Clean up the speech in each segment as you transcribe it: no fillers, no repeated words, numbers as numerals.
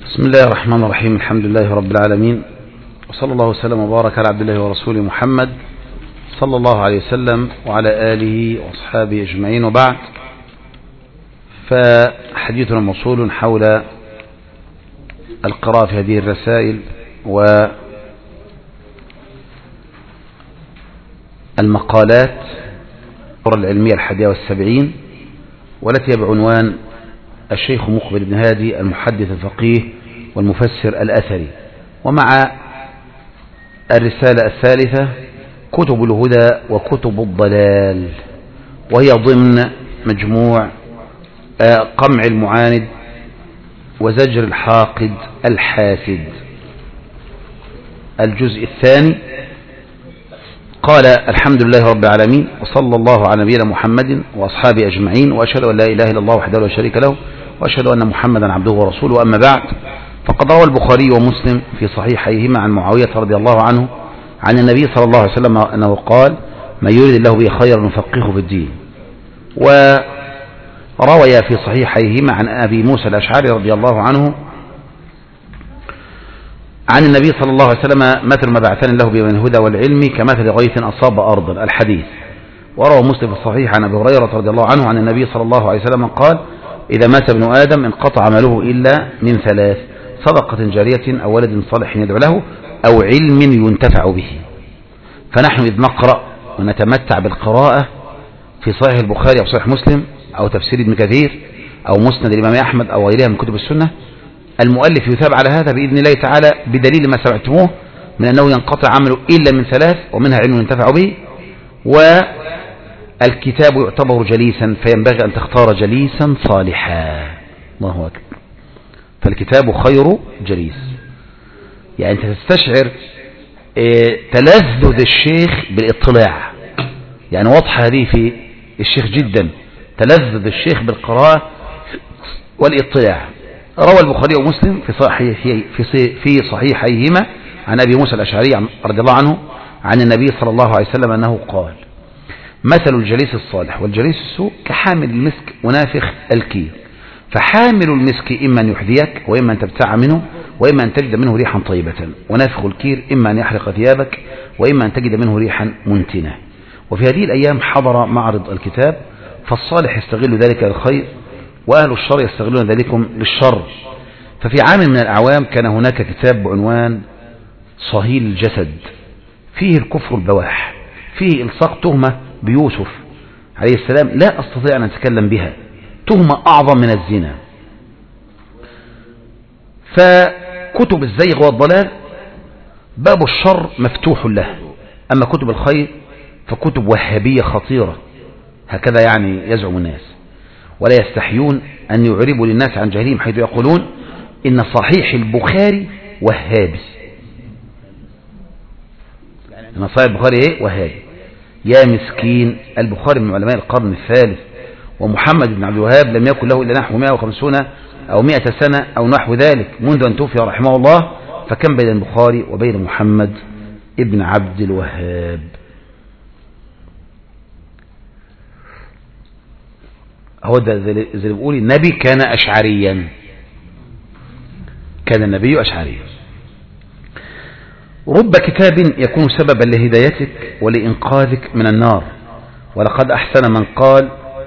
بسم الله الرحمن الرحيم. الحمد لله رب العالمين، وصلى الله وسلم وبارك على عبد الله ورسوله محمد صلى الله عليه وسلم وعلى آله وأصحابه أجمعين، وبعد، فحديثنا موصول حول القراءة في هذه الرسائل والمقالات العلمية 71، والتي بعنوان الشيخ مقبل بن هادي المحدث الفقيه والمفسر الأثري، ومع الرسالة الثالثة كتب الهدى وكتب الضلال، وهي ضمن مجموع قمع المعاند وزجر الحاقد الحاسد، الجزء الثاني. قال: الحمد لله رب العالمين، وصلى الله على نبينا محمد وأصحابه أجمعين، وأشهد أن لا إله إلا الله وحده لا شريك له، وأشهد أن محمدا عبده ورسوله، أما بعد، فقد روى البخاري ومسلم في صحيحيهما عن معاوية رضي الله عنه عن النبي صلى الله عليه وسلم أنه قال: من يريد الله به خيرا يفقهه في الدين. وروي في صحيحيهما عن أبي موسى الأشعري رضي الله عنه عن النبي صلى الله عليه وسلم: مثل ما بعثني الله به من الهدى والعلم كمثل غيث أصاب أرضا، الحديث. وروى مسلم في الصحيح عن أبي هريرة رضي الله عنه عن النبي صلى الله عليه وسلم قال: إذا مات ابن آدم انقطع عمله إلا من ثلاث: صدقة جارية أو ولد صالح يدعو له أو علم ينتفع به. فنحن إذ نقرأ ونتمتع بالقراءة في صحيح البخاري أو صحيح مسلم أو تفسير ابن كثير أو مسند الإمام أحمد أو غيرها من كتب السنة، المؤلف يثاب على هذا بإذن الله تعالى بدليل ما سمعتموه من أنه ينقطع عمله إلا من ثلاث، ومنها علم ينتفع به، والكتاب يعتبر جليسا، فينبغي أن تختار جليسا صالحا. الله أكبر. فالكتاب خير جليس، يعني أنت تستشعر تلذذ الشيخ بالاطلاع، يعني واضحة هذه في الشيخ جدا، تلذذ الشيخ بالقراءة والاطلاع. روى البخاري ومسلم في صحيحيهما عن أبي موسى الأشعري رضي الله عنه عن النبي صلى الله عليه وسلم أنه قال: مثل الجليس الصالح والجليس السوء كحامل المسك ونافخ الكير، فحامل المسك إما أن يحذيك وإما أن تبتاع منه وإما أن تجد منه ريحا طيبة، ونافخ الكير إما أن يحرق ثيابك وإما أن تجد منه ريحا منتنة. وفي هذه الأيام حضر معرض الكتاب، فالصالح يستغل ذلك للخير، وأهل الشر يستغلون ذلكم للشر. ففي عام من الأعوام كان هناك كتاب بعنوان صهيل الجسد، فيه الكفر البواح، فيه إلصاق تهمة بيوسف عليه السلام لا أستطيع أن أتكلم بها، تهمة أعظم من الزنا. فكتب الزيغ والضلال باب الشر مفتوح له، أما كتب الخير فكتب وهابية خطيرة، هكذا يعني يزعم الناس، ولا يستحيون أن يعربوا للناس عن جهلهم، حيث يقولون إن صحيح البخاري وهابي. إن صحيح البخاري إيه؟ وهابي. يا مسكين، البخاري من علماء القرن الثالث، ومحمد بن عبد الوهاب لم يكن له إلا نحو 150 أو 100 سنة أو نحو ذلك منذ أن توفي رحمه الله، فكم بين البخاري وبين محمد ابن عبد الوهاب؟ هو ده زي اللي بيقول النبي كان أشعريا، كان النبي أشعريا. رب كتاب يكون سببا لهدايتك ولإنقاذك من النار، ولقد أحسن من قال: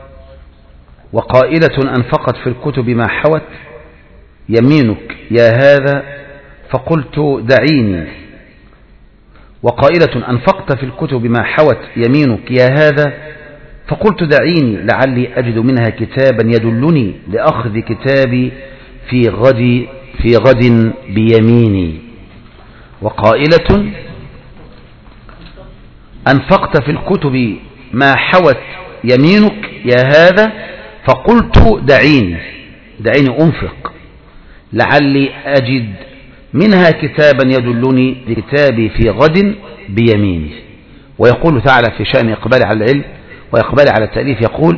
وقائلة أنفقت في الكتب ما حوت يمينك يا هذا فقلت دعيني، وقائلة أنفقت في الكتب ما حوت يمينك يا هذا فقلت دعيني لعلي أجد منها كتابا يدلني لأخذ كتابي في غد بيميني. وقائلة أنفقت في الكتب ما حوت يمينك يا هذا فقلت دعيني أنفق لعلي أجد منها كتابا يدلني لكتابي في غد بيميني. ويقول تعالى في شأن إقبال على العلم وإقبال على التأليف، يقول: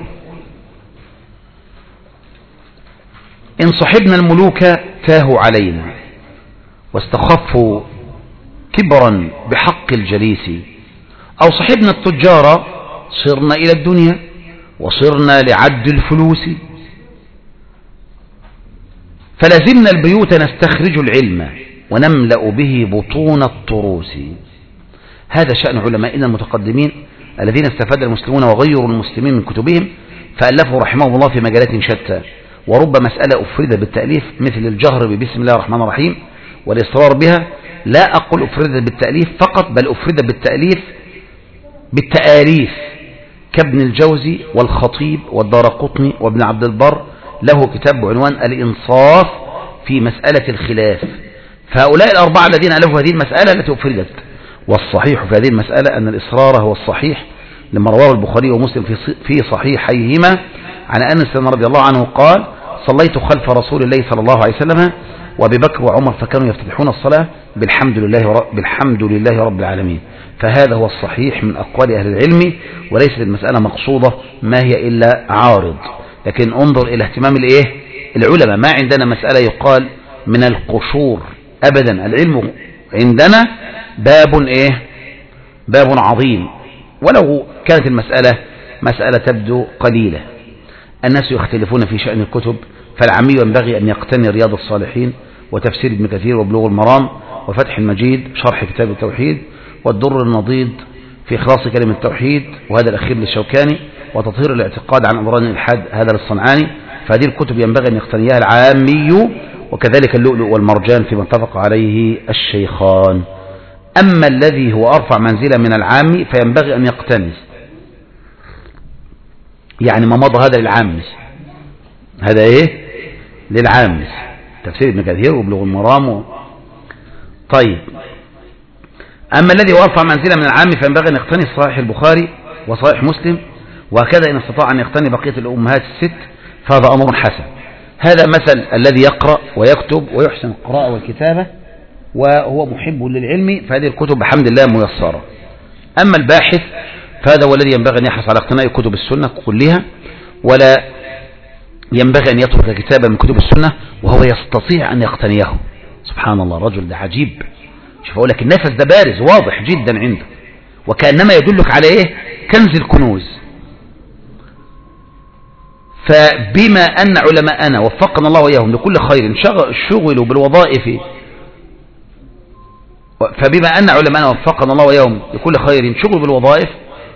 إن صحبنا الملوك تاهوا علينا واستخفوا كبرا بحق الجليس، أو صحبنا التجار صرنا إلى الدنيا وصرنا لعد الفلوس. فلازمنا البيوت نستخرج العلم ونملأ به بطون الطروس. هذا شأن علمائنا المتقدمين الذين استفاد المسلمون وغيروا المسلمين من كتبهم، فألفوا رحمهم الله في مجالات شتى، ورب مسألة أفردت بالتأليف مثل الجهر ببسم الله الرحمن الرحيم والإصرار بها. لا أقول أفردت بالتأليف فقط، بل أفردت بالتآليف كابن الجوزي والخطيب والدارقطني وابن عبد البر، له كتاب بعنوان الإنصاف في مسألة الخلاف. فهؤلاء الأربعة الذين ألفوا هذه المسألة التي أفردت. والصحيح في هذه المسألة أن الإصرار هو الصحيح، لما رواه البخاري ومسلم في صحيحيهما عن أنس رضي الله عنه قال: صليت خلف رسول الله صلى الله عليه وسلم وأبي بكر وعمر فكانوا يفتتحون الصلاة بالحمد لله رب العالمين. فهذا هو الصحيح من أقوال أهل العلم، وليست المسألة مقصودة ما هي إلا عارض. لكن انظر إلى اهتمام العلماء. ما عندنا مسألة يقال من القشور أبدا. العلم عندنا باب عظيم، ولو كانت المسألة مسألة تبدو قليلة. الناس يختلفون في شأن الكتب، فالعامي ينبغي أن يقتني رياض الصالحين وتفسير ابن كثير وبلوغ المرام وفتح المجيد شرح كتاب التوحيد والدر النضيد في إخلاص كلمة التوحيد، وهذا الأخير للشوكاني، وتطهير الاعتقاد عن أمران الإلحاد هذا للصنعاني. فهذه الكتب ينبغي أن يقتنيها العامي، وكذلك اللؤلؤ والمرجان فيما اتفق عليه الشيخان. أما الذي هو أرفع منزلة من العامي فينبغي أن يقتني، يعني ما مضى هذا للعامي، هذا للعامي، تفسير ابن كثير وبلوغ المرام. طيب، أما الذي هو أرفع منزلة من العامي فينبغي أن يقتني صحيح البخاري وصحيح مسلم، وهكذا إن استطاع أن يقتني بقية الأمهات الست فهذا أمر حسن. هذا مثل الذي يقرأ ويكتب ويحسن القراءة والكتابة وهو محب للعلم، فهذه الكتب بحمد الله ميسرة. أما الباحث فهذا هو الذي ينبغي أن يحرص على اقتناء كتب السنة كلها، ولا ينبغي أن يترك كتابا من كتب السنة وهو يستطيع أن يقتنيه. سبحان الله، الرجل ده عجيب. شوف أقول لك، النفس ده بارز واضح جدا عنده، وكأنما يدلك على كنز الكنوز. فبما أن علماءنا وفقنا الله وإياهم لكل خير شغلوا بالوظائف، فبما أن علماءنا وفقنا الله وإياهم لكل خير شغلوا بالوظائف،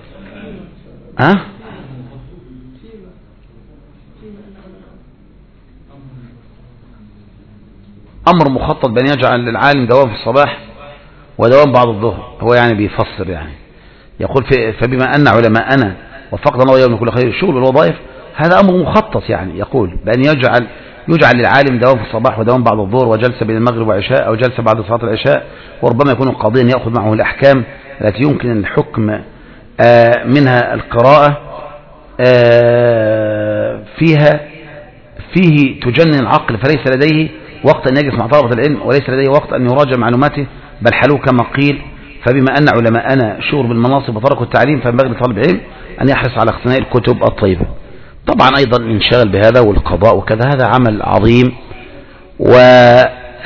أمر مخطط بأن يجعل للعالم دوام في الصباح ودوام بعد الظهر. هو يعني بيفسر، يعني يقول فبما أن علماءنا وفقنا الله وإياهم لكل خير شغل الوظائف، هذا أمر مخطط، يعني يقول بأن يجعل للعالم دوام في الصباح ودوام بعد الظهر وجلسة بين المغرب والعشاء أو جلسة بعد صلاة العشاء، وربما يكون القاضي يأخذ معه الأحكام التي يمكن الحكم منها القراءة فيه تجنن العقل، فليس لديه وقت أن يجلس مع طلبة العلم، وليس لديه وقت أن يراجع معلوماته، بل حلو كما قيل. فبما أن علماءنا شغل بالمناصب وتركوا التعليم فينبغي لطالب العلم أن يحرص على اقتناء الكتب الطيبة. طبعا أيضا الانشغال بهذا والقضاء وكذا هذا عمل عظيم، وليس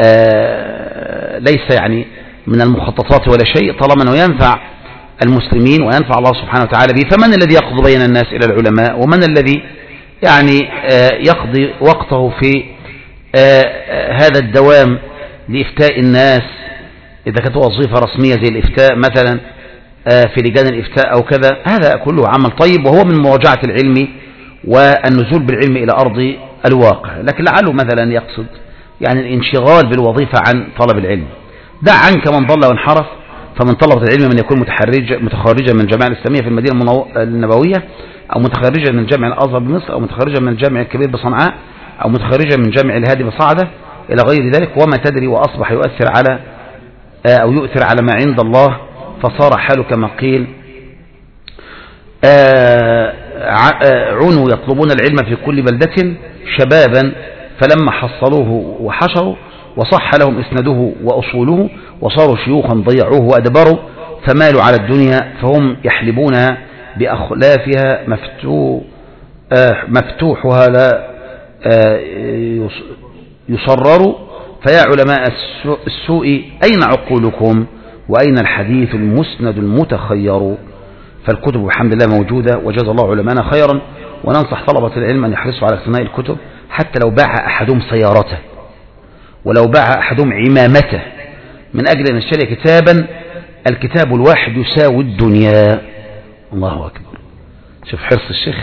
يعني من المخططات ولا شيء، طالما أنه ينفع المسلمين وينفع الله سبحانه وتعالى به. فمن الذي يقضي بين الناس إلى العلماء، ومن الذي يعني يقضي وقته في هذا الدوام لإفتاء الناس، إذا كانت وظيفة رسمية زي الإفتاء مثلا في لجان الإفتاء أو كذا، هذا كله عمل طيب وهو من مراجعة العلم والنزول بالعلم إلى أرض الواقع. لكن لعله مثلا يقصد يعني الانشغال بالوظيفة عن طلب العلم. دع عنك من ضل وانحرف، فمن طلبة العلم من يكون متخرجا من الجامعة الإسلامية في المدينة النبوية، أو متخرجا من جامع الأزهر بمصر، أو متخرجا من الجامع الكبير بصنعاء، أو متخرجا من جامع الهادي بصعدة إلى غير ذلك، وما تدري، وأصبح يؤثر على أو يؤثر على ما عند الله، فصار حاله كما قيل عنوا يطلبون العلم في كل بلدة شبابا، فلما حصلوه وحشروا وصح لهم اسنده وأصوله وصاروا شيوخا ضيعوه وأدبروا، فمالوا على الدنيا فهم يحلبونها بأخلافها مفتوحها لا يصرروا. فيا علماء السوء أين عقولكم، وأين الحديث المسند المتخير؟ فالكتب بحمد الله موجودة، وجزا الله علماءنا خيرا. وننصح طلبة العلم أن يحرصوا على اقتناء الكتب، حتى لو باع أحدهم سيارته ولو باع أحدهم عمامته من أجل أن يشتري كتابا الكتاب الواحد يساوي الدنيا. الله أكبر. شوف حرص الشيخ.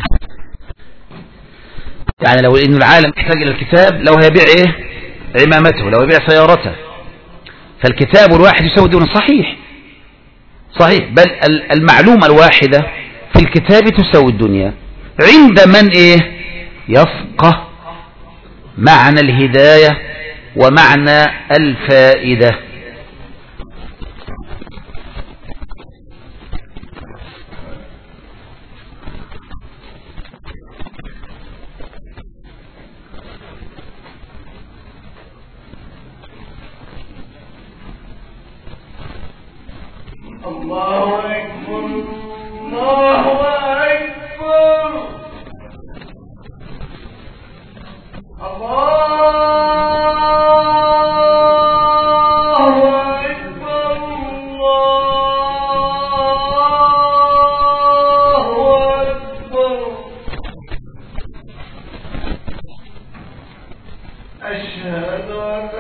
يعني لو إن العالم يحتاج إلى الكتاب لو هيبيع إيه عمامته، لو يبيع سيارته، فالكتاب الواحد يساوي الدنيا. صحيح صحيح، بل المعلومة الواحدة في الكتاب تساوي الدنيا عند من إيه يفقه معنى الهداية ومعنى الفائدة. الله أكبر الله أكبر أشهد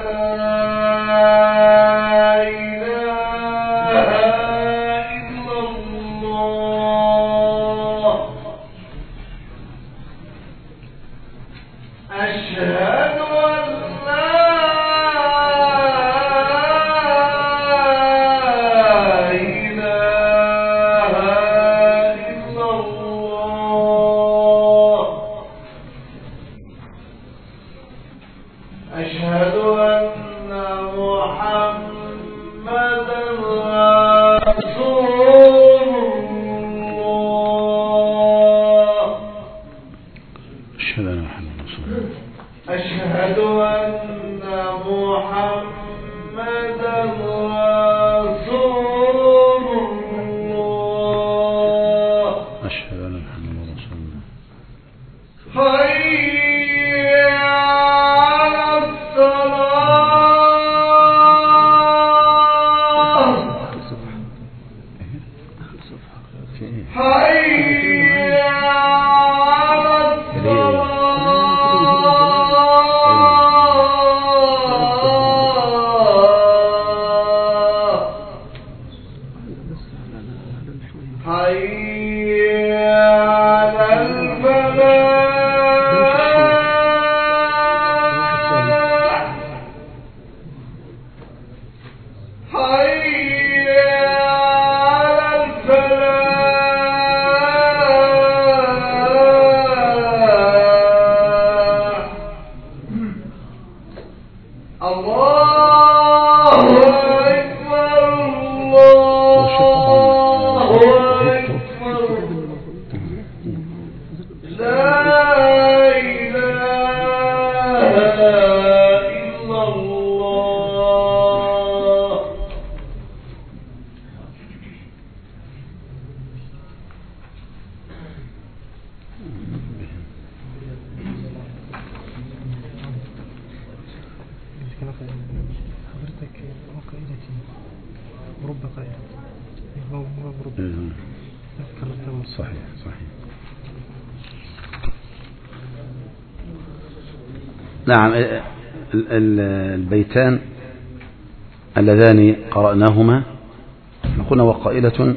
صحيح صحيح. نعم. البيتان اللذان قرأناهما قلنا وقائلة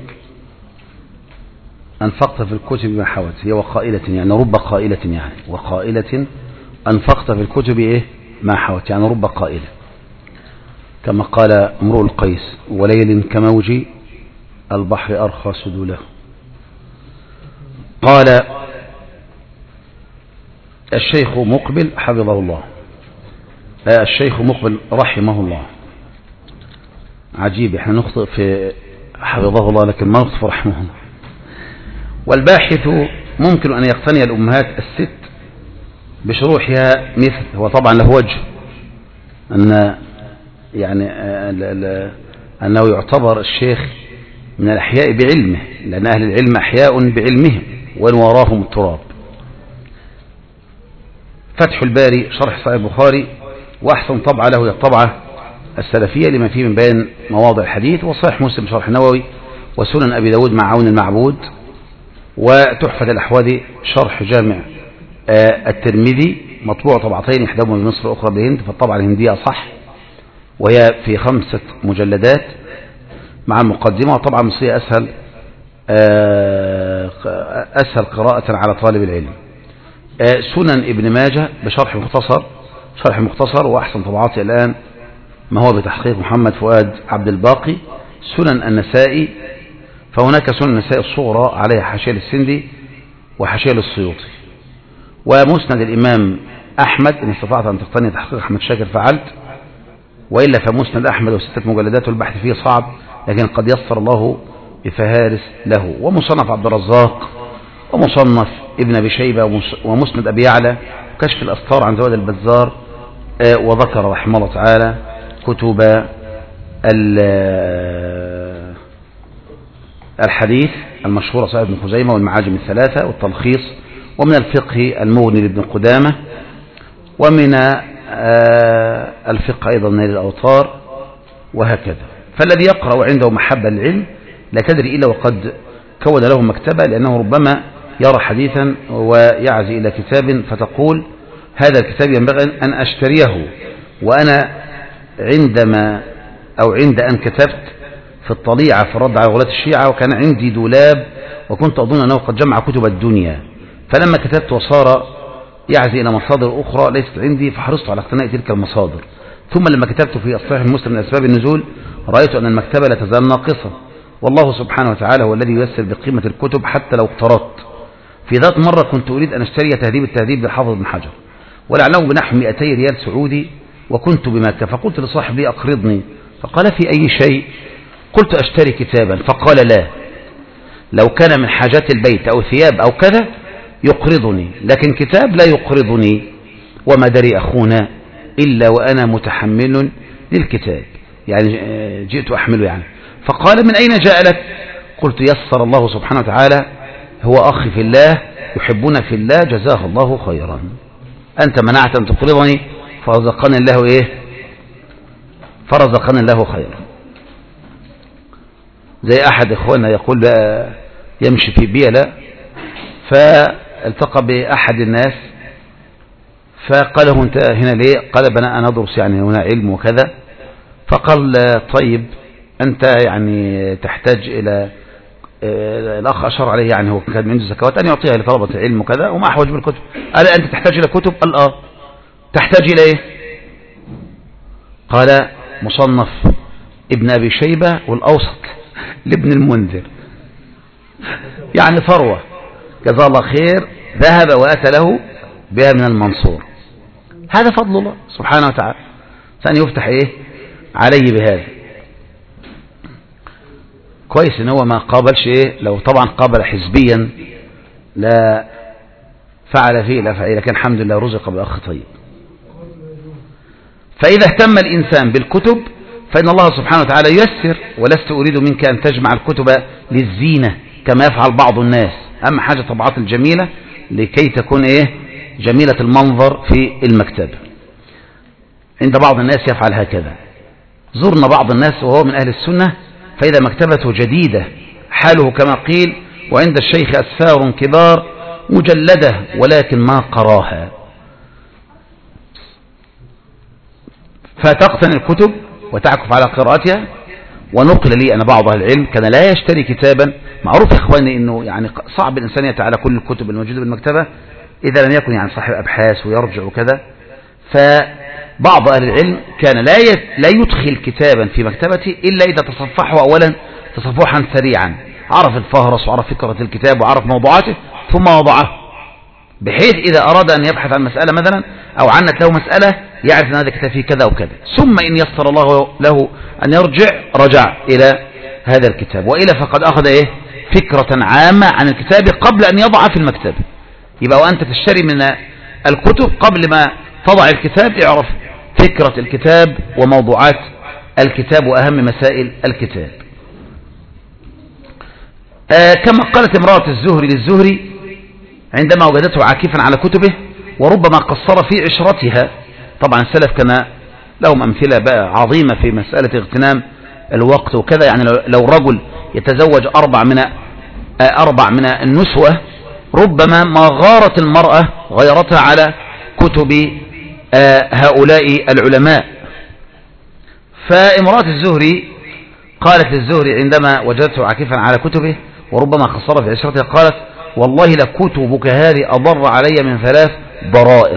أنفقت في الكتب ما حوت، هي وقائلة يعني رب قائلة، يعني وقائلة أنفقت في الكتب إيه ما حوت، يعني رب قائلة، كما قال امرؤ القيس وليل كموج البحر أرخى سدوله. قال الشيخ مقبل حفظه الله، الشيخ مقبل رحمه الله، عجيب احنا نخطئ في حفظه الله لكن ما نخطئ رحمه الله. والباحث ممكن أن يقتني الأمهات الست بشروحها مثل، هو طبعا له وجه أن يعني أنه يعتبر الشيخ من الأحياء بعلمه، لأن أهل العلم أحياء بعلمهم وإن وراهم التراب. فتح الباري شرح صحيح البخاري وأحسن طبعة له هي الطبعة السلفية لما فيه من بين مواضع الحديث، وصحيح مسلم شرح النووي، وسنن أبي داود مع عون المعبود، وتحفة الأحوذي شرح جامع الترمذي، مطبوع طبعتين، إحداهما بمصر وأخرى بالهند، فالطبعة الهندية صح، وهي في 5 مجلدات مع المقدمة. وطبعا المصرية أسهل قراءة على طالب العلم. سنن ابن ماجه بشرح مختصر، شرح مختصر، وأحسن طبعاتي الآن ما هو بتحقيق محمد فؤاد عبد الباقي. سنن النسائي، فهناك سنن النسائي الصغرى عليها حاشية السندي وحاشية للسيوطي. ومسند الإمام أحمد، إن استطعت أن تقتني تحقيق أحمد شاكر فعلت، وإلا فمسند أحمد و6 مجلدات والبحث فيه صعب، لكن قد يسر الله بفهارس له. ومصنف عبد الرزاق، ومصنف ابن أبي شيبة، ومسند أبي يعلى، وكشف الأستار عن زواد البزار. وذكر رحمه الله تعالى كتب الحديث المشهورة صحيح ابن خزيمة والمعاجم الثلاثة والتلخيص، ومن الفقه المغني لابن قدامة، ومن الفقه أيضا نيل الأوطار، وهكذا. فالذي يقرأ عنده محبة للعلم لا تدري إلا وقد كون له مكتبة، لأنه ربما يرى حديثا ويعزي إلى كتاب فتقول هذا الكتاب ينبغي أن أشتريه. وأنا عندما أو عند أن كتبت في الطليعة في الرد على غلاة الشيعة، وكان عندي دولاب وكنت أظن أنه قد جمع كتب الدنيا، فلما كتبت وصار يعزي إلى مصادر أخرى ليست عندي، فحرصت على اقتناء تلك المصادر. ثم لما كتبت في الصحيح المسلم من أسباب النزول رأيت أن المكتبة لا تزال ناقصة، والله سبحانه وتعالى هو الذي ييسر بقيمة الكتب حتى لو اقترضت. في ذات مرة كنت أريد أن أشتري تهذيب التهذيب للحافظ ابن حجر، ولعله بنحو 200 ريال سعودي، وكنت بمكة، فقلت لصاحب لي أقرضني، فقال في أي شيء؟ قلت أشتري كتابا، فقال لا، لو كان من حاجات البيت أو ثياب أو كذا يقرضني، لكن كتاب لا يقرضني. وما دري أخونا إلا وأنا متحمل للكتاب، يعني جئت أحمله يعني. فقال من أين جاء لك؟ قلت يسر الله سبحانه وتعالى، هو أخي في الله يحبنا في الله، جزاه الله خيرا. أنت منعت أن تقرضني فرزقني الله إيه؟ فرزقني الله خيرا. زي أحد إخواننا يقول بقى يمشي في بيلة، فالتقى بأحد الناس فقال له أنت هنا ليه؟ قال أنا أدرس يعني هنا علم وكذا. فقال طيب أنت يعني تحتاج إلى الأخ أشار عليه، يعني هو كان عنده زكوات أن يعطيها لطلبة العلم وكذا وما أحوج بالكتب. قال أنت تحتاج إلى كتب؟ قال تحتاج إلى إيه؟ قال مصنف ابن أبي شيبة والأوسط لابن المنذر، يعني ثروة جزاه الله خير، ذهب وأتى له بها من المنصور. هذا فضل الله سبحانه وتعالى، ثاني يفتح إيه عليه بهذا. كويس إن هو ما قابلش إيه، لو طبعا قابل حزبيا لا فعل فيه لا فعل، لكن الحمد لله رزق بأخ طيب. فإذا اهتم الإنسان بالكتب فإن الله سبحانه وتعالى ييسر. ولست أريد منك أن تجمع الكتب للزينة كما يفعل بعض الناس، أما حاجة طبعات الجميلة لكي تكون إيه جميلة المنظر في المكتبة. عند بعض الناس يفعل هكذا. زرنا بعض الناس وهو من أهل السنة فإذا مكتبته جديدة حاله كما قيل وعند الشيخ أسفار كبار مجلدة ولكن ما قراها، فتقتني الكتب وتعكف على قراءتها. ونقل لي أنا بعض أهل العلم كان لا يشتري كتابا، معروف يا إخواني أنه يعني صعب الإنسان يتعالى كل الكتب الموجودة بالمكتبة إذا لم يكن يعني صاحب أبحاث ويرجع وكذا. فبعض أهل العلم كان لا يدخل كتابا في مكتبته إلا إذا تصفحه أولا تصفحا سريعا، عرف الفهرس وعرف فكرة الكتاب وعرف موضوعاته ثم وضعه، بحيث إذا أراد أن يبحث عن مسألة مثلا أو عنت له مسألة يعرف أن هذا الكتاب فيه كذا وكذا، ثم إن يسر الله له أن رجع إلى هذا الكتاب، وإلا فقد أخذ إيه فكرة عامة عن الكتاب قبل أن يضع في المكتبة. يبقى وأنت تشتري من الكتب قبل ما تضع الكتاب اعرف فكرة الكتاب وموضوعات الكتاب وأهم مسائل الكتاب. كما قالت امرأة الزهري للزهري عندما وجدته عاكفا على كتبه وربما قصر في عشرتها. طبعا السلف كان لهم أمثلة بقى عظيمة في مسألة اغتنام الوقت وكذا، يعني لو رجل يتزوج أربع من النسوة ربما ما غارت المرأة غيرتها على كتب هؤلاء العلماء. فامرأة الزهري قالت للزهري عندما وجدته عاكفا على كتبه وربما خسر في عشرته، قالت والله لكتبك هذه أضر علي من 3 ضرائر.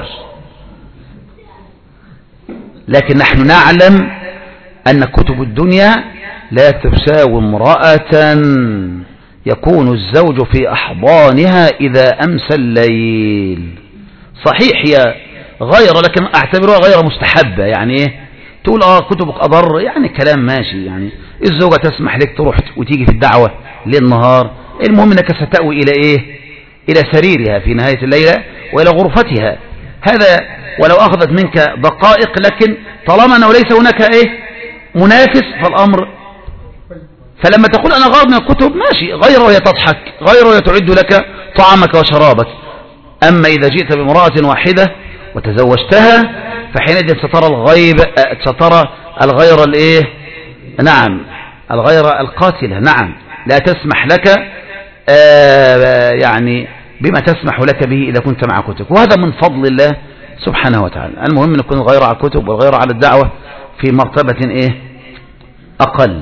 لكن نحن نعلم أن كتب الدنيا لا تساوي امرأة يكون الزوج في أحضانها إذا أمسى الليل. صحيح هي غير، لكن أعتبرها غير مستحبة. يعني إيه تقول كتبك أضر؟ يعني كلام ماشي، يعني الزوجة تسمح لك تروح وتيجي في الدعوة للنهار، المهم أنك ستأوي إلى إيه؟ إلى سريرها في نهاية الليلة وإلى غرفتها. هذا ولو أخذت منك دقائق، لكن طالما أنه ليس هناك إيه منافس فالأمر. فلما تقول أنا غار من الكتب ماشي، غير وهي تضحك، غير وهي تعد لك طعامك وشرابك. أما إذا جئت بامرأة واحدة وتزوجتها فحينئذ سترى الغيب، سترى الغير الإيه؟ نعم، الغير القاتلة. نعم، لا تسمح لك يعني بما تسمح لك به إذا كنت مع كتب، وهذا من فضل الله سبحانه وتعالى. المهم أن يكون الغير على الكتب والغير على الدعوة في مرتبة إيه أقل.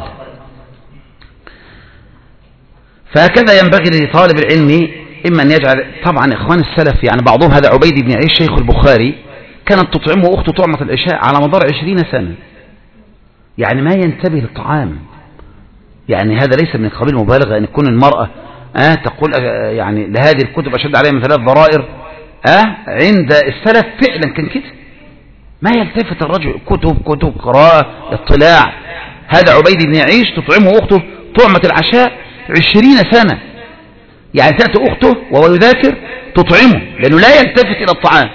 فهكذا ينبغي لطالب العلم إما أن يجعل، طبعا إخوان السلف يعني بعضهم، هذا عبيد بن عيش شيخ البخاري كانت تطعمه أخته طعمة العشاء على مدار 20 سنة، يعني ما ينتبه للطعام. يعني هذا ليس من قبيل مبالغة أن يكون المرأة تقول يعني لهذه الكتب أشد عليها من 3 ضرائر. عند السلف فعلا كان كده، ما يلتفت الرجل، كتب قراءة اطلاع. هذا عبيد بن عيش تطعمه أخته طعمة العشاء 20 سنة، يعني تأتي أخته وهو يذاكر تطعمه لأنه لا يلتفت إلى الطعام.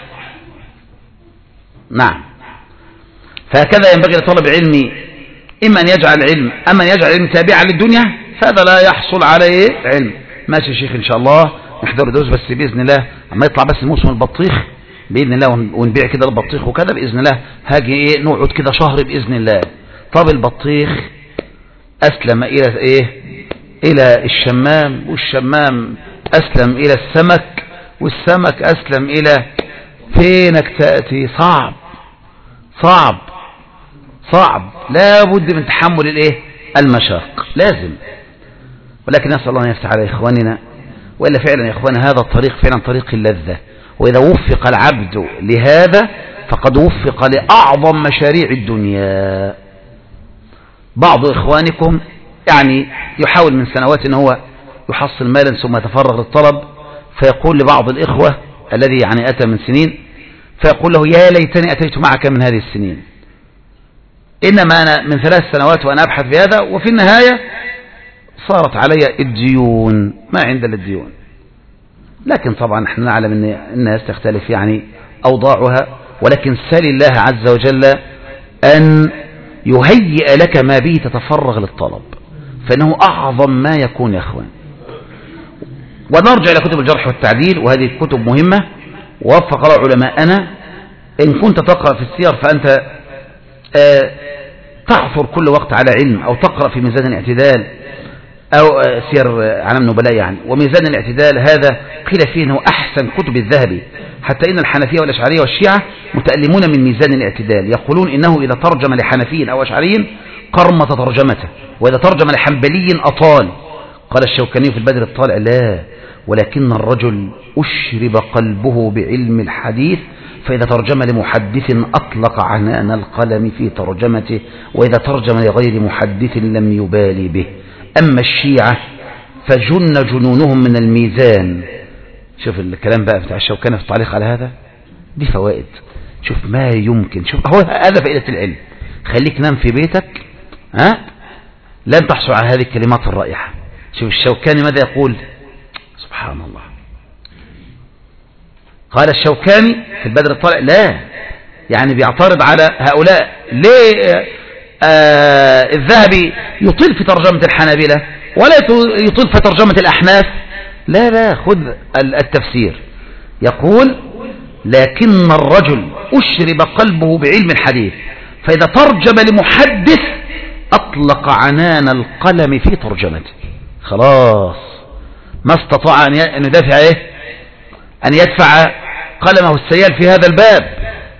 نعم. فهكذا ينبغي لطالب العلم إما أن يجعل العلم، أما أن يجعل العلم تابعا للدنيا فهذا لا يحصل عليه علم. ماشي يا شيخ إن شاء الله نحضر دوس، بس بإذن الله أما يطلع بس موسم البطيخ بإذن الله ونبيع كده البطيخ وكذا بإذن الله، هاجي إيه نقعد كده شهر بإذن الله. طب البطيخ أسلم إلى إيه؟ إلى الشمام، والشمام أسلم إلى السمك، والسمك أسلم إلى فينك تأتي. صعب صعب صعب، لا بد من تحمل الإيه المشاق لازم. ولكن نسأل الله أن يفتح على إخواننا، وإلا فعلا يا إخوان هذا الطريق فعلا طريق اللذة، وإذا وفق العبد لهذا فقد وفق لأعظم مشاريع الدنيا. بعض إخوانكم يعني يحاول من سنوات أنه هو يحصل مالا ثم يتفرغ للطلب، فيقول لبعض الإخوة الذي يعني أتى من سنين، فيقول له يا ليتني أتيت معك من هذه السنين، إنما أنا من 3 سنوات وأنا أبحث في هذا، وفي النهاية صارت علي الديون، ما عند الديون. لكن طبعا نحن نعلم أن الناس تختلف يعني أوضاعها، ولكن سل الله عز وجل أن يهيئ لك ما به تتفرغ للطلب، فإنه أعظم ما يكون يا أخوان. ونرجع إلى كتب الجرح والتعديل، وهذه الكتب مهمة ووفق الله علماءنا. إن كنت تقرأ في السير فأنت تعثر كل وقت على علم، أو تقرأ في ميزان الاعتدال أو سير علم النبلاء يعني. وميزان الاعتدال هذا قيل فيه أنه أحسن كتب الذهبي، حتى إن الحنفية والأشعرية والشيعة متألمون من ميزان الاعتدال، يقولون إنه إذا ترجم لحنفي أو أشعري قرمة ترجمته، وإذا ترجم لحنبلي أطال. قال الشوكاني في البدر الطالع لا، ولكن الرجل أشرب قلبه بعلم الحديث، فإذا ترجم لمحدث أطلق عنان القلم في ترجمته، وإذا ترجم لغير محدث لم يبالي به. أما الشيعة فجن جنونهم من الميزان. شوف الكلام بقى بتاع الشوكاني في التعليق على هذا، دي فوائد. شوف ما يمكن، شوف هو هذا فائدة العلم. خليك نام في بيتك لن تحصل على هذه الكلمات الرائحة. شوف الشوكاني ماذا يقول، سبحان الله. قال الشوكاني في البدر الطالع لا، يعني بيعترض على هؤلاء ليه الذهبي يطيل في ترجمة الحنابلة ولا يطيل في ترجمة الأحناف. لا خذ التفسير. يقول لكن الرجل أشرب قلبه بعلم الحديث، فإذا ترجم لمحدث أطلق عنان القلم في ترجمته، خلاص ما استطاع أن يدافع أن يدفع قلمه السيال في هذا الباب.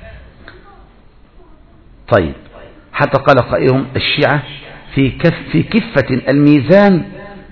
طيب، حتى قال قائلهم الشيعة في كفة الميزان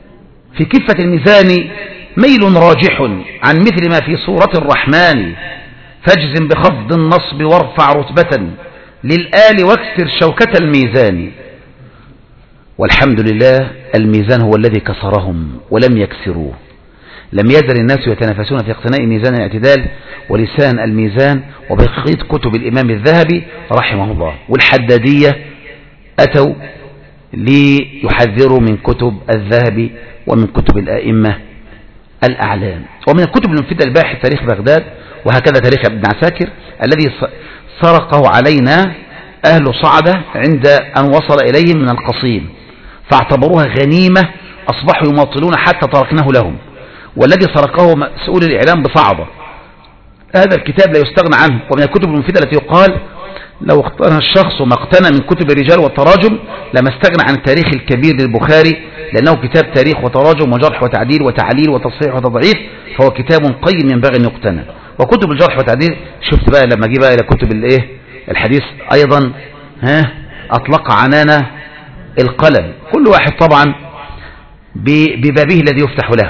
ميل راجح عن مثل ما في سورة الرحمن، فاجزم بخفض النصب وارفع رتبة للآل واكسر شوكة الميزان. والحمد لله الميزان هو الذي كسرهم ولم يكسروه. لم يزل الناس يتنافسون في اقتناء ميزان الاعتدال ولسان الميزان وبقية كتب الإمام الذهبي رحمه الله. والحدادية أتوا ليحذروا من كتب الذهبي ومن كتب الآئمة الأعلام ومن الكتب المفيدة الباحث تاريخ بغداد، وهكذا تاريخ ابن عساكر الذي سرقه علينا أهل صعدة عند أن وصل إليهم من القصيم، فاعتبروها غنيمة أصبحوا يماطلون حتى تركناه لهم. والذي سرقه مسؤول الإعلام بصعدة. هذا الكتاب لا يستغنى عنه، ومن الكتب المفيدة التي يقال لو اقتنى الشخص وما اقتنى من كتب الرجال والتراجم لما استغنى عن التاريخ الكبير للبخاري، لأنه كتاب تاريخ وتراجم وجرح وتعديل وتعليل وتصحيح وتضعيف، فهو كتاب قيم ينبغي أن يقتنى. وكتب الجرح والتعديل شفت بقى لما جي بقى إلى كتب الحديث أيضا أطلق عنانة القلم، كل واحد طبعا ببابه الذي يفتح له.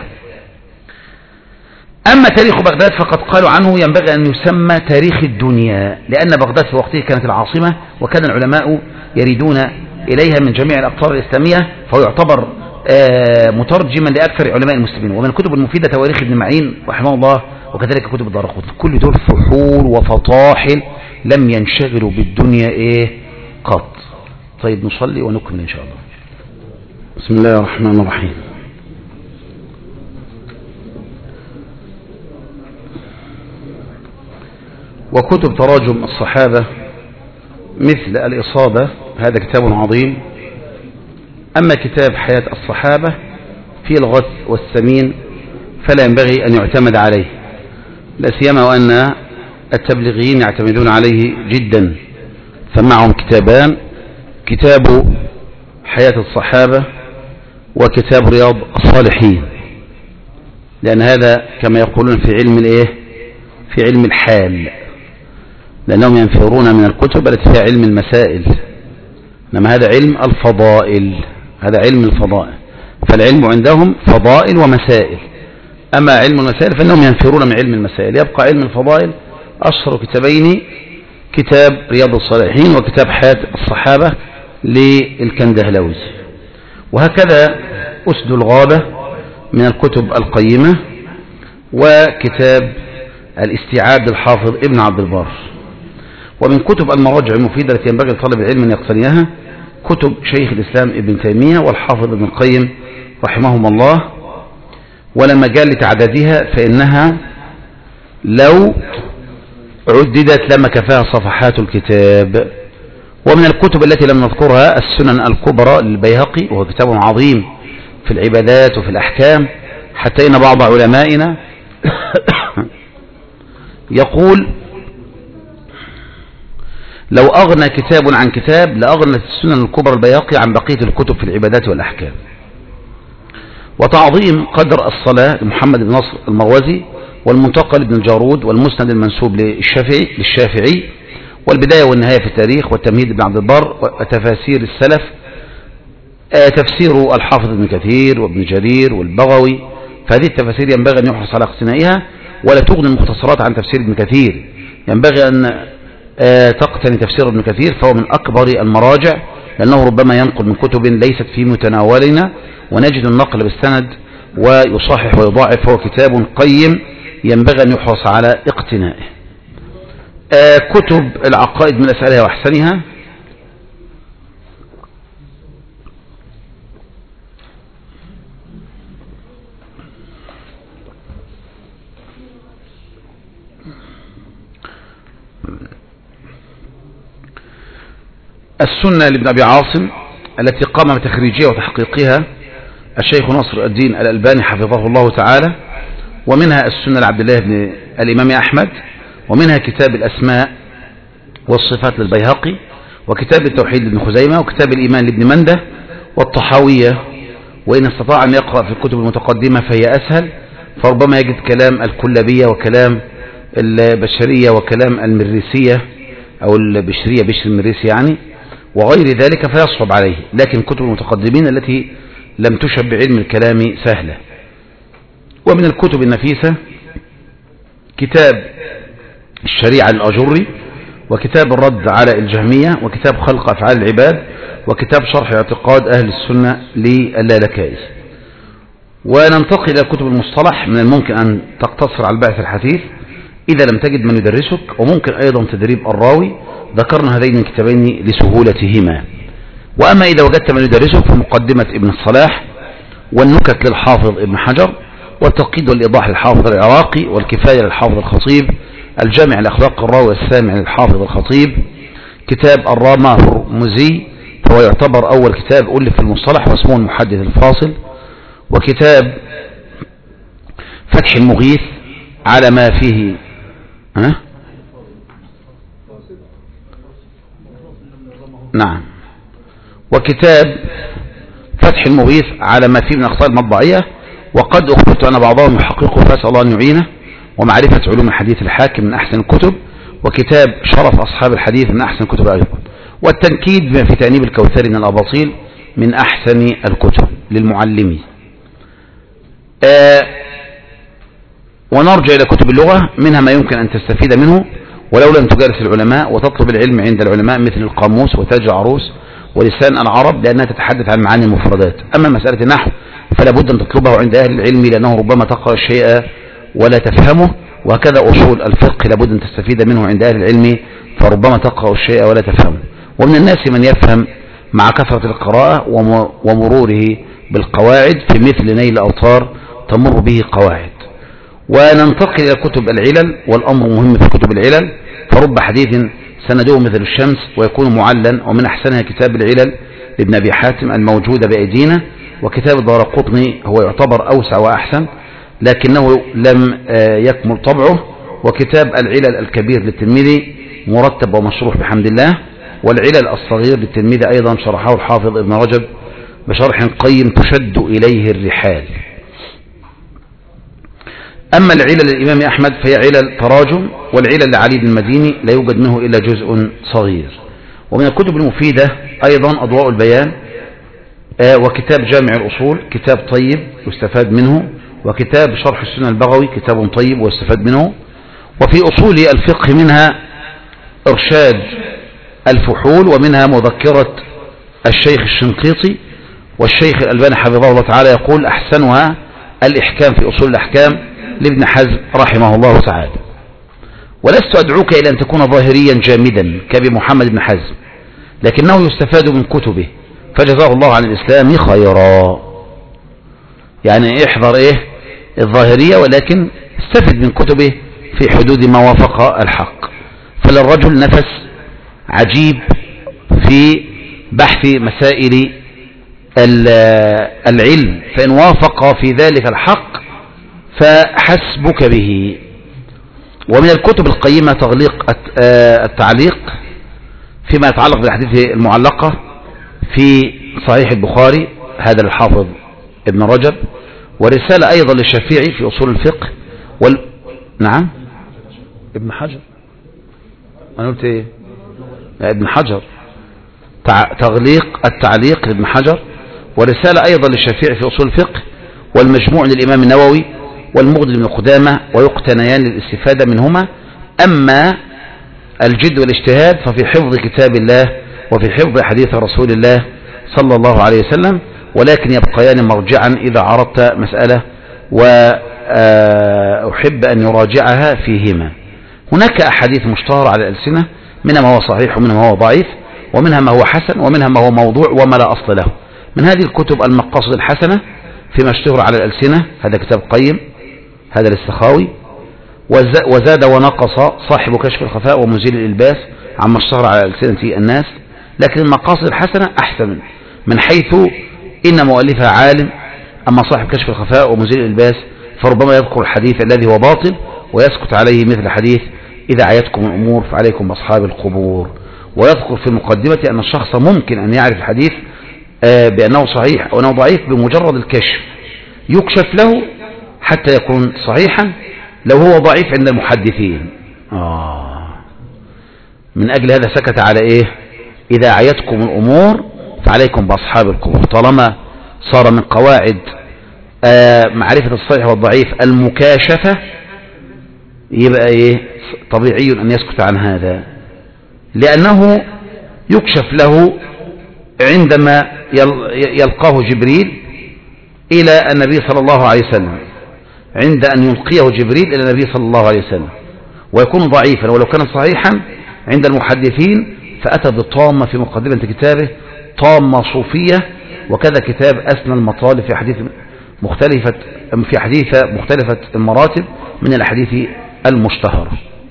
أما تاريخ بغداد فقد قالوا عنه ينبغي أن يسمى تاريخ الدنيا، لأن بغداد في وقته كانت العاصمة وكان العلماء يريدون إليها من جميع الأقطار الإسلامية، فهو يعتبر مترجما لأكثر علماء المسلمين. ومن الكتب المفيدة تواريخ ابن معين رحمه الله، وكذلك كتب الدارقطني. كل دول فحول وفطاحل لم ينشغلوا بالدنيا قط. طيب نصلي ونكمل إن شاء الله. بسم الله الرحمن الرحيم. وكتب تراجم الصحابة مثل الإصابة، هذا كتاب عظيم. أما كتاب حياة الصحابة في الغث والسمين فلا ينبغي أن يعتمد عليه، لا سيما وأن التبليغيين يعتمدون عليه جدا، فمعهم كتابان: كتاب حياة الصحابة وكتاب رياض الصالحين، لأن هذا كما يقولون في علم في علم الحال، لأنهم ينفرون من الكتب التي فيها علم المسائل، إنما هذا علم الفضائل، هذا علم الفضائل، فالعلم عندهم فضائل ومسائل. أما علم المسائل فإنهم ينفرون من علم المسائل. يبقى علم الفضائل أشهر كتابين كتاب رياض الصالحين وكتاب حياة الصحابة للكندهلوي. وهكذا أسد الغابة من الكتب القيمة، وكتاب الاستيعاب للحافظ ابن عبد البر. ومن كتب المراجع المفيدة التي ينبغي لطالب العلم أن يقتنيها كتب شيخ الإسلام ابن تيمية والحافظ ابن القيم رحمهم الله، ولا مجال لتعدادها فإنها لو عددت لما كفاها صفحات الكتاب. ومن الكتب التي لم نذكرها السنن الكبرى للبيهقي، وهو كتاب عظيم في العبادات وفي الأحكام، حتى إن بعض علمائنا يقول لو أغنى كتاب عن كتاب لأغنت السنن الكبرى البيهقي عن بقية الكتب في العبادات والأحكام. وتعظيم قدر الصلاة لمحمد بن نصر المروزي، والمنتقى لابن الجارود، والمسند المنسوب للشافعي، والبداية والنهاية في التاريخ، والتمهيد لابن عبد البر، وتفاسير السلف، تفسير الحافظ ابن كثير وابن جرير والبغوي. فهذه التفاسير ينبغي أن يحرص على اقتنائها، ولا تغني المختصرات عن تفسير ابن كثير. ينبغي أن تقتني تفسير ابن كثير، فهو من أكبر المراجع، لأنه ربما ينقل من كتب ليست في متناولنا ونجد النقل بالسند ويصحح ويضاعف، فهو كتاب قيم ينبغي أن يحرص على اقتنائه. كتب العقائد من أسئلها وأحسنها، السنة لابن أبي عاصم التي قام بتخريجها وتحقيقها الشيخ ناصر الدين الألباني حفظه الله تعالى، ومنها السنة لعبد الله بن الإمام أحمد، ومنها كتاب الأسماء والصفات للبيهقي، وكتاب التوحيد لابن خزيمة، وكتاب الإيمان لابن منده، والطحاوية. وإن استطاع أن يقرأ في الكتب المتقدمة فهي أسهل، فربما يجد كلام الكلابية وكلام البشرية وكلام المريسية أو البشرية بشر المريسي يعني وغير ذلك فيصعب عليه. لكن كتب المتقدمين التي لم تشب بعلم الكلام سهلة. ومن الكتب النفيسة كتاب الشريعة للأجري، وكتاب الرد على الجهمية، وكتاب خلق أفعال العباد، وكتاب شرح اعتقاد أهل السنة للالكائي. وننتقل إلى كتب المصطلح. من الممكن أن تقتصر على البحث الحثيث إذا لم تجد من يدرسك، وممكن أيضا تدريب الراوي، ذكرنا هذين الكتابين لسهولتهما. وأما إذا وجدت من يدرسك فمقدمة ابن الصلاح، والنكت للحافظ ابن حجر، والتقييد والإيضاح للحافظ العراقي، والكفاية للحافظ الخطيب، الجامع لأخلاق الراوي السامع للحافظ الخطيب، كتاب الرامهرمزي فهو يعتبر أول كتاب ألف في المصطلح واسمه المحدث الفاصل، وكتاب فتح المغيث على ما فيه نعم، وكتاب فتح المغيث على ما فيه من أخطاء المطبعية، وقد أخبرت أن بعضهم يحققه فأسأل الله أن يعينه، ومعرفة علوم الحديث الحاكم من أحسن الكتب، وكتاب شرف أصحاب الحديث من أحسن الكتب أيضا، والتنكيد بما في تأنيب الكوثري من الأباطيل من أحسن الكتب للمعلمين. ونرجع إلى كتب اللغة، منها ما يمكن أن تستفيد منه ولو لم تجالس العلماء وتطلب العلم عند العلماء، مثل القاموس وتاج العروس ولسان العرب، لأنها تتحدث عن معاني المفردات. أما مسألة النحو فلا بد أن تطلبه عند أهل العلم، لأنه ربما تقرأ الشيء ولا تفهمه، وهكذا أصول الفقه لابد أن تستفيد منه عند أهل العلم، فربما تقرأ الشيء ولا تفهمه. ومن الناس من يفهم مع كثرة القراءة ومروره بالقواعد، في مثل نيل الأوطار تمر به قواعد. وننتقل إلى كتب العلل، والأمر مهم في كتب العلل، فرب حديث سنده مثل الشمس ويكون معلن، ومن أحسنها كتاب العلل لابن أبي حاتم الموجود بأيدينا، وكتاب الدارقطني هو يعتبر أوسع وأحسن لكنه لم يكمل طبعه، وكتاب العلل الكبير للترمذي مرتب ومشروح بحمد الله، والعلل الصغير للترمذي أيضا شرحه الحافظ ابن رجب بشرح قيم تشد إليه الرحال. أما العلل للإمام أحمد فهي علل تراجم، والعلل لعلي بن المديني لا يوجد منه إلا جزء صغير. ومن الكتب المفيدة أيضا أضواء البيان، وكتاب جامع الأصول كتاب طيب يستفاد منه، وكتاب شرح السنة البغوي كتاب طيب واستفاد منه. وفي أصول الفقه منها إرشاد الفحول، ومنها مذكرة الشيخ الشنقيطي، والشيخ الألباني حفظه الله تعالى يقول أحسنها الإحكام في أصول الأحكام لابن حزم رحمه الله تعالى. ولست أدعوك إلى أن تكون ظاهريا جامدا كأبي محمد بن حزم، لكنه يستفاد من كتبه، فجزاه الله عن الإسلام خيرا. يعني احذر الظاهرية، ولكن استفد من كتبه في حدود ما وافق الحق. فللرجل نفس عجيب في بحث مسائل العلم، فإن وافق في ذلك الحق فحسبك به. ومن الكتب القيمة التعليق فيما يتعلق بالأحاديث المعلقة في صحيح البخاري، هذا الحافظ ابن رجب، ورسالة أيضا للشافعي في أصول الفقه نعم ابن حجر، أنا قلت ابن حجر، التعليق لابن حجر، ورسالة أيضا للشافعي في أصول الفقه، والمجموع للإمام النووي، والمغني لابن قدامة، ويقتنيان للاستفادة منهما. أما الجد والاجتهاد ففي حفظ كتاب الله وفي حفظ حديث رسول الله صلى الله عليه وسلم، ولكن يبقيان مرجعا إذا عرضت مسألة وأحب أن يراجعها فيهما. هناك أحاديث مشتهرة على الألسنة، منها ما هو صحيح ومنها ما هو ضعيف، ومنها ما هو حسن ومنها ما هو موضوع وما لا أصل له. من هذه الكتب المقاصد الحسنة فيما اشتهر على الألسنة، هذا كتاب قيم، هذا للسخاوي. وزاد ونقص صاحب كشف الخفاء ومزيل الإلباس عما اشتهر على ألسنة الناس، لكن المقاصد الحسنة أحسن من حيث إن مؤلفها عالم. أما صاحب كشف الخفاء ومزيل الإلباس فربما يذكر الحديث الذي هو باطل ويسكت عليه، مثل حديث إذا عيتكم الأمور فعليكم بأصحاب القبور، ويذكر في المقدمة أن الشخص ممكن أن يعرف الحديث بأنه صحيح أو أنه ضعيف بمجرد الكشف، يكشف له حتى يكون صحيحا، لو هو ضعيف عند المحدثين. من أجل هذا سكت على إيه؟ إذا عيتكم الأمور فعليكم بأصحاب القبور. طالما صار من قواعد معرفة الصحيح والضعيف المكاشفة، يبقى إيه؟ طبيعي أن يسكت عن هذا، لأنه يكشف له عندما يلقاه جبريل إلى النبي صلى الله عليه وسلم، عند أن يلقيه جبريل إلى النبي صلى الله عليه وسلم، ويكون ضعيفا. ولو كان صحيحا عند المحدثين فأتى بالطامة في مقدمة كتابه، طامة صوفية. وكذا كتاب أسنى المطالب في حديث مختلفة المراتب من الأحاديث المشتهرة.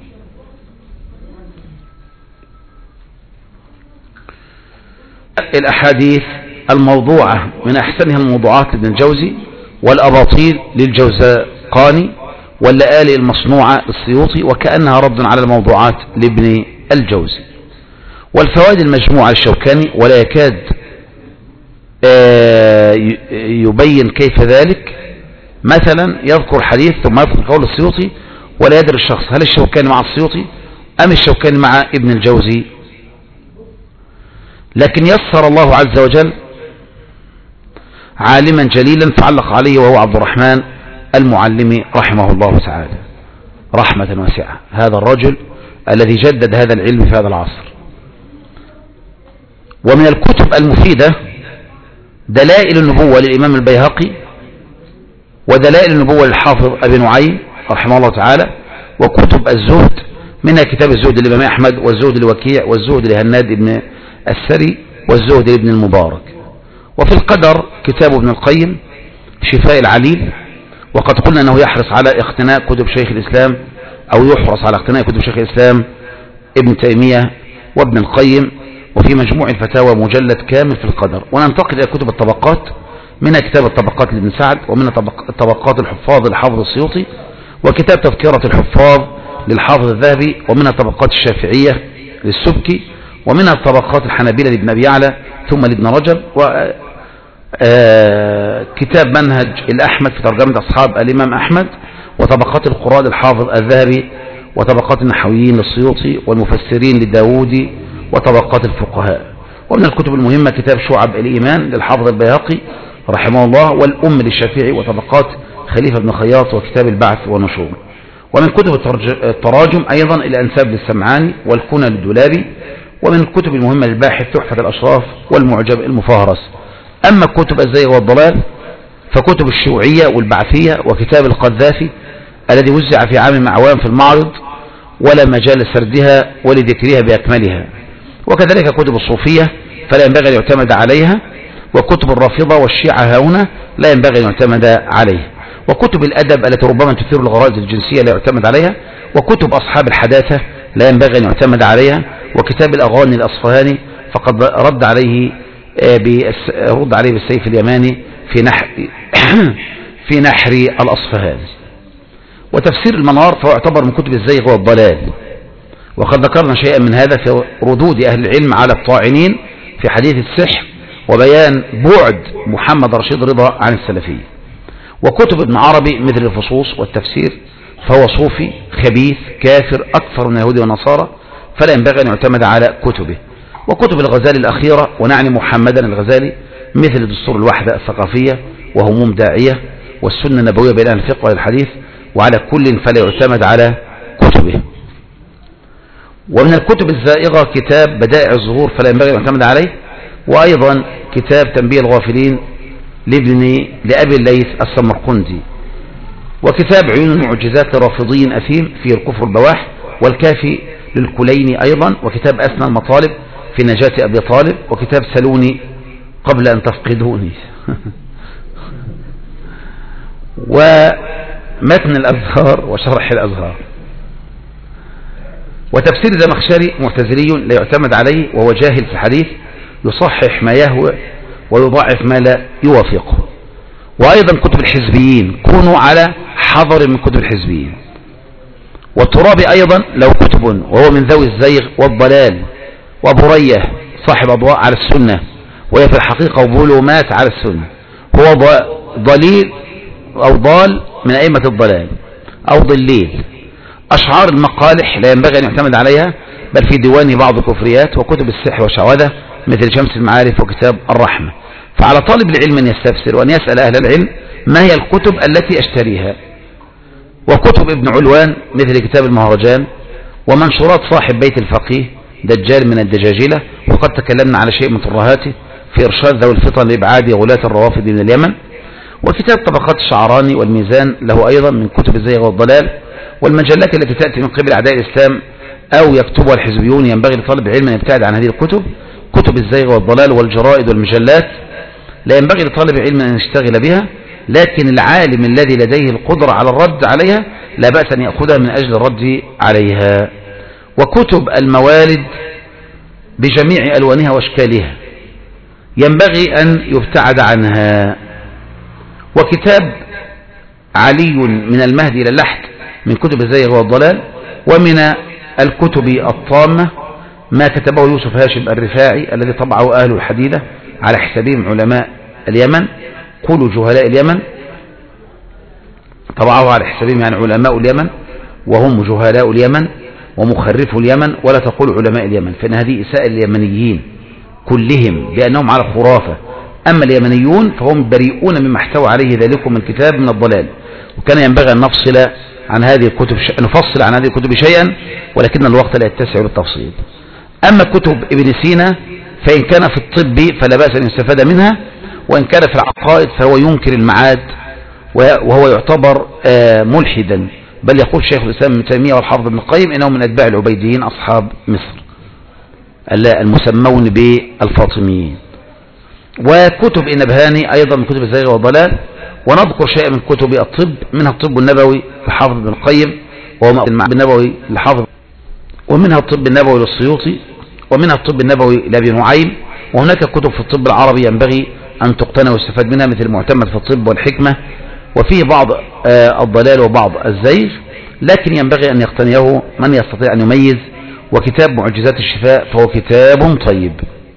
الأحاديث الموضوعة من أحسنها الموضوعات لابن الجوزي، والأباطيل للجوزقاني، واللآلئ المصنوعة للسيوطي، وكأنها رد على الموضوعات لابن الجوزي. والفوائد المجموعة للشوكاني، ولا يكاد يبين كيف ذلك. مثلا يذكر حديث ثم يذكر قول السيوطي ولا يدري الشخص هل الشوكاني مع السيوطي أم الشوكاني مع ابن الجوزي. لكن يسر الله عز وجل عالما جليلا فعلق عليه، وهو عبد الرحمن المعلمي رحمه الله تعالى رحمة واسعة. هذا الرجل الذي جدد هذا العلم في هذا العصر. ومن الكتب المفيدة دلائل النبوة للإمام البيهقي، ودلائل النبوة للحافظ أبي نعيم رحمه الله تعالى، وكتب الزهد منها كتاب الزهد للإمام أحمد، والزهد لوكيع، والزهد لهناد بن السري، والزهد لابن المبارك. وفي القدر كتاب ابن القيم شفاء العليل، وقد قلنا أنه يحرص على اقتناء كتب شيخ الإسلام، أو يحرص على اقتناء كتب شيخ الإسلام ابن تيمية وابن القيم. وفي مجموع الفتاوى مجلد كامل في القدر. وننتقل إلى كتب الطبقات، منها كتاب الطبقات لابن سعد، ومنها طبقات الحفاظ للحافظ السيوطي، وكتاب تذكرة الحفاظ للحافظ الذهبي، ومنها طبقات الشافعية للسبكي، ومنها طبقات الحنابلة لابن أبي يعلى ثم لابن رجب، وكتاب منهج الأحمد في ترجمة أصحاب الإمام أحمد، وطبقات القراء للحافظ الذهبي، وطبقات النحويين للسيوطي، والمفسرين للداودي، وطبقات الفقهاء. ومن الكتب المهمة كتاب شعب الإيمان للحافظ البيهقي رحمه الله، والأم للشافعي، وطبقات خليفة بن خياط، وكتاب البعث والنشور. ومن كتب التراجم أيضا الأنساب للسمعاني، والكنى للدولابي. ومن الكتب المهمة للباحث تحفة الأشراف، والمعجم المفهرس. أما كتب الزيغ والضلال فكتب الشيوعية والبعثية، وكتاب القذافي الذي وزع في عام من أعوام في المعرض، ولا مجال لسردها ولذكرها بأكملها. وكذلك كتب الصوفية فلا ينبغي أن يعتمد عليها، وكتب الرافضة والشيعة هنا لا ينبغي أن يعتمد عليها، وكتب الأدب التي ربما تثير الغرائز الجنسية لا يعتمد عليها، وكتب أصحاب الحداثة لا ينبغي أن يعتمد عليها، وكتاب الأغاني الأصفهاني فقد رد عليه بالسيف اليماني في نحر الأصفهاني. وتفسير المنار فهو يعتبر من كتب الزيغ والضلال، وقد ذكرنا شيئا من هذا في ردود أهل العلم على الطاعنين في حديث السحر، وبيان بعد محمد رشيد رضا عن السلفية. وكتب ابن عربي مثل الفصوص والتفسير فهو صوفي خبيث كافر أكثر من اليهود والنصارى، فلا ينبغي أن يعتمد على كتبه. وكتب الغزالي الأخيرة، ونعني محمدا الغزالي، مثل دستور الوحدة الثقافية، وهموم داعية، والسنة النبوية بين الفقه والحديث، وعلى كل فلا يعتمد على كتبه. ومن الكتب الزائغة كتاب بدائع الظهور فلا ينبغي أن يعتمد عليه، وأيضا كتاب تنبيه الغافلين لأبي الليث السمرقندي، وكتاب عيون المعجزات لرافضي أثيم في الكفر البواح، والكافي للكليني أيضا، وكتاب أسنى المطالب في نجاة أبي طالب، وكتاب سلوني قبل أن تفقدوني ومتن الأزهار وشرح الأزهار. وتفسير زمخشري معتزلي لا يعتمد عليه، وهو جاهل في الحديث، يصحح ما يهوى ويضعف ما لا يوافقه. وأيضا كتب الحزبيين كونوا على حذر من كتب الحزبيين. والترابي أيضا له كتب وهو من ذوي الزيغ والضلال. وأبو ريه صاحب أضواء على السنة، وهي في الحقيقة ظلمات على السنة، هو ضليل أو ضال من أئمة الضلال. أو ضليل. أشعار المقالح لا ينبغي أن يعتمد عليها، بل في ديوان بعض الكفريات وكتب السحر والشعوذة مثل شمس المعارف وكتاب الرحمة. فعلى طالب العلم أن يستفسر وأن يسأل أهل العلم ما هي الكتب التي أشتريها. وكتب ابن علوان مثل كتاب المهرجان، ومنشورات صاحب بيت الفقيه دجال من الدجاجلة، وقد تكلمنا على شيء من ترهاته في إرشاد ذوي الفطن لإبعاد غلاة الروافض من اليمن. وكتاب طبقات الشعراني والميزان له أيضا من كتب الزيغ والضلال. والمجلات التي تأتي من قبل أعداء الإسلام أو يكتبها الحزبيون ينبغي لطالب العلم أن يبتعد عن هذه الكتب. كتب الزيغ والضلال والجرائد والمجلات لا ينبغي لطالب العلم أن يشتغل بها، لكن العالم الذي لديه القدرة على الرد عليها لا بأس أن يأخذها من أجل الرد عليها. وكتب الموالد بجميع ألوانها واشكالها ينبغي أن يبتعد عنها. وكتاب علي من المهدي إلى اللحد من كتب الزيغ والضلال. ومن الكتب الطامة ما كتبه يوسف هاشم الرفاعي الذي طبعه أهل الحديدة على حسابهم علماء اليمن، قولوا جهلاء اليمن، طبعه على حسابهم يعني علماء اليمن، وهم جهلاء اليمن ومخرفوا اليمن، ولا تقول علماء اليمن، فإن هذه إساءة اليمنيين كلهم بأنهم على خرافة. أما اليمنيون فهم بريئون مما احتوى عليه ذلك من كتاب من الضلال. وكان ينبغي أن نفصل عن هذه الكتب نفصل عن هذه الكتب شيئا، ولكن الوقت لا يتسع للتفصيل. أما كتب ابن سينا فإن كان في الطب فلا بأس أن يستفاد منها، وإن كان في العقائد فهو ينكر المعاد وهو يعتبر ملحدا، بل يقول شيخ الإسلام ابن تيمية والحافظ ابن القيم إنه من أتباع العبيديين أصحاب مصر المسمون بالفاطميين. وكتب النبهاني أيضا من كتب الزيغ والضلال. ونذكر شيئا من كتب الطب، منها الطب النبوي للحافظ ابن القيم، ومنها النبوي للحافظ، ومنها الطب النبوي للسيوطي، ومنها الطب النبوي لأبي نعيم. وهناك كتب في الطب العربي ينبغي أن تقتنى ويستفاد منها مثل المعتمد في الطب والحكمة، وفيه بعض الضلال وبعض الزيغ، لكن ينبغي أن يقتنيه من يستطيع أن يميز. وكتاب معجزات الشفاء فهو كتاب طيب.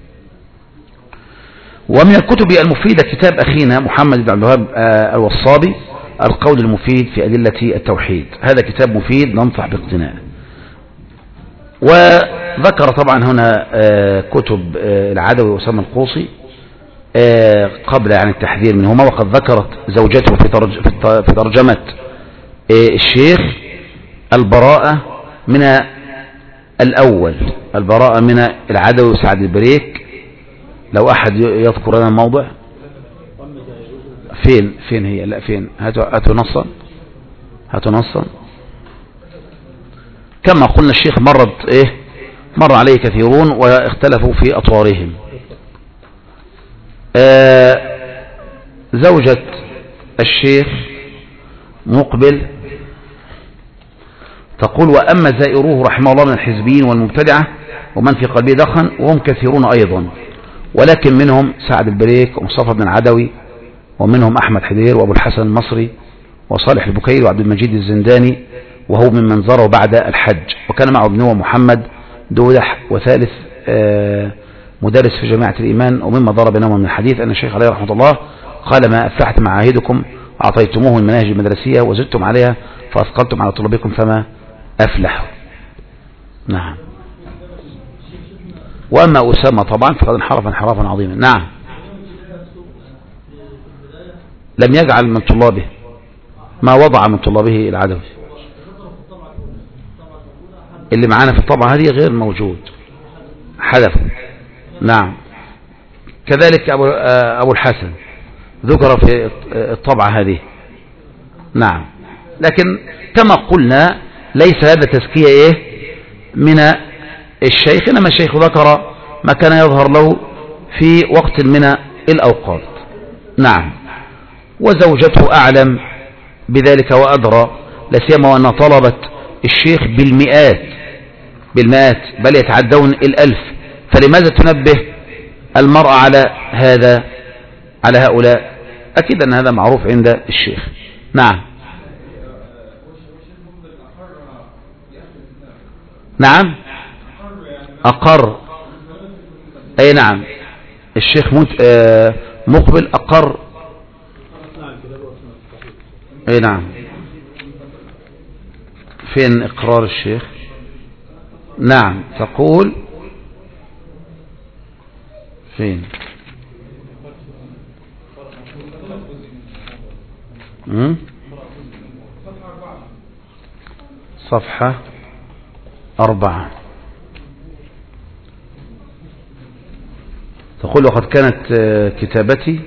ومن الكتب المفيدة كتاب أخينا محمد بن عبد الوهاب الوصابي القول المفيد في أدلة التوحيد، هذا كتاب مفيد ننصح باقتناءه. وذكر طبعا هنا كتب العدوي وأسامة القوصي قبل عن التحذير منهما، وقد ذكرت زوجته في ترجمة الشيخ البراءة من الأول، البراءة من العدوي وسعد البريك. لو أحد يذكر لنا الموضع فين هي؟ لا فين؟ هاتوا نصا. كما قلنا الشيخ مر عليه كثيرون واختلفوا في أطوارهم. زوجة الشيخ مقبل تقول: وأما زائروه رحمه الله من الحزبيين والمبتدعة ومن في قلبه دخن، وهم كثيرون أيضا، ولكن منهم سعد البريك ومصطفى بن العدوي، ومنهم أحمد حدير وأبو الحسن المصري وصالح البكيري وعبد المجيد الزنداني، وهو ممن زاره بعد الحج، وكان معه ابنه محمد دودح، وثالث مدرس في جامعة الإيمان. ومما ضرب بينهم من الحديث أن الشيخ عليه رحمة الله قال: ما أفلحت معاهدكم أعطيتموه المناهج المدرسية وزدتم عليها فأثقلتم على طلابكم فما أفلحوا. نعم. وأما أسامة طبعا فقد انحرف انحرافا عظيما. نعم. لم يجعل من طلابه، ما وضع من طلابه العدوي. اللي معانا في الطبعة هذه غير موجود، حذفوا. نعم. كذلك أبو الحسن ذكر في الطبعة هذه. نعم. لكن كما قلنا ليس هذا تزكية من الشيخ، إنما الشيخ ذكر ما كان يظهر له في وقت من الأوقات. نعم. وزوجته أعلم بذلك وأدرى، لسيما وأن طلبت الشيخ بالمئات بل يتعدون 1000، فلماذا تنبه المرأة على هؤلاء؟ أكيد أن هذا معروف عند الشيخ. نعم. نعم. أقر. أي نعم. الشيخ مقبل أقر. أي نعم. فين إقرار الشيخ؟ نعم، تقول فين؟ صفحة 4. تقول وقد كانت كتابتي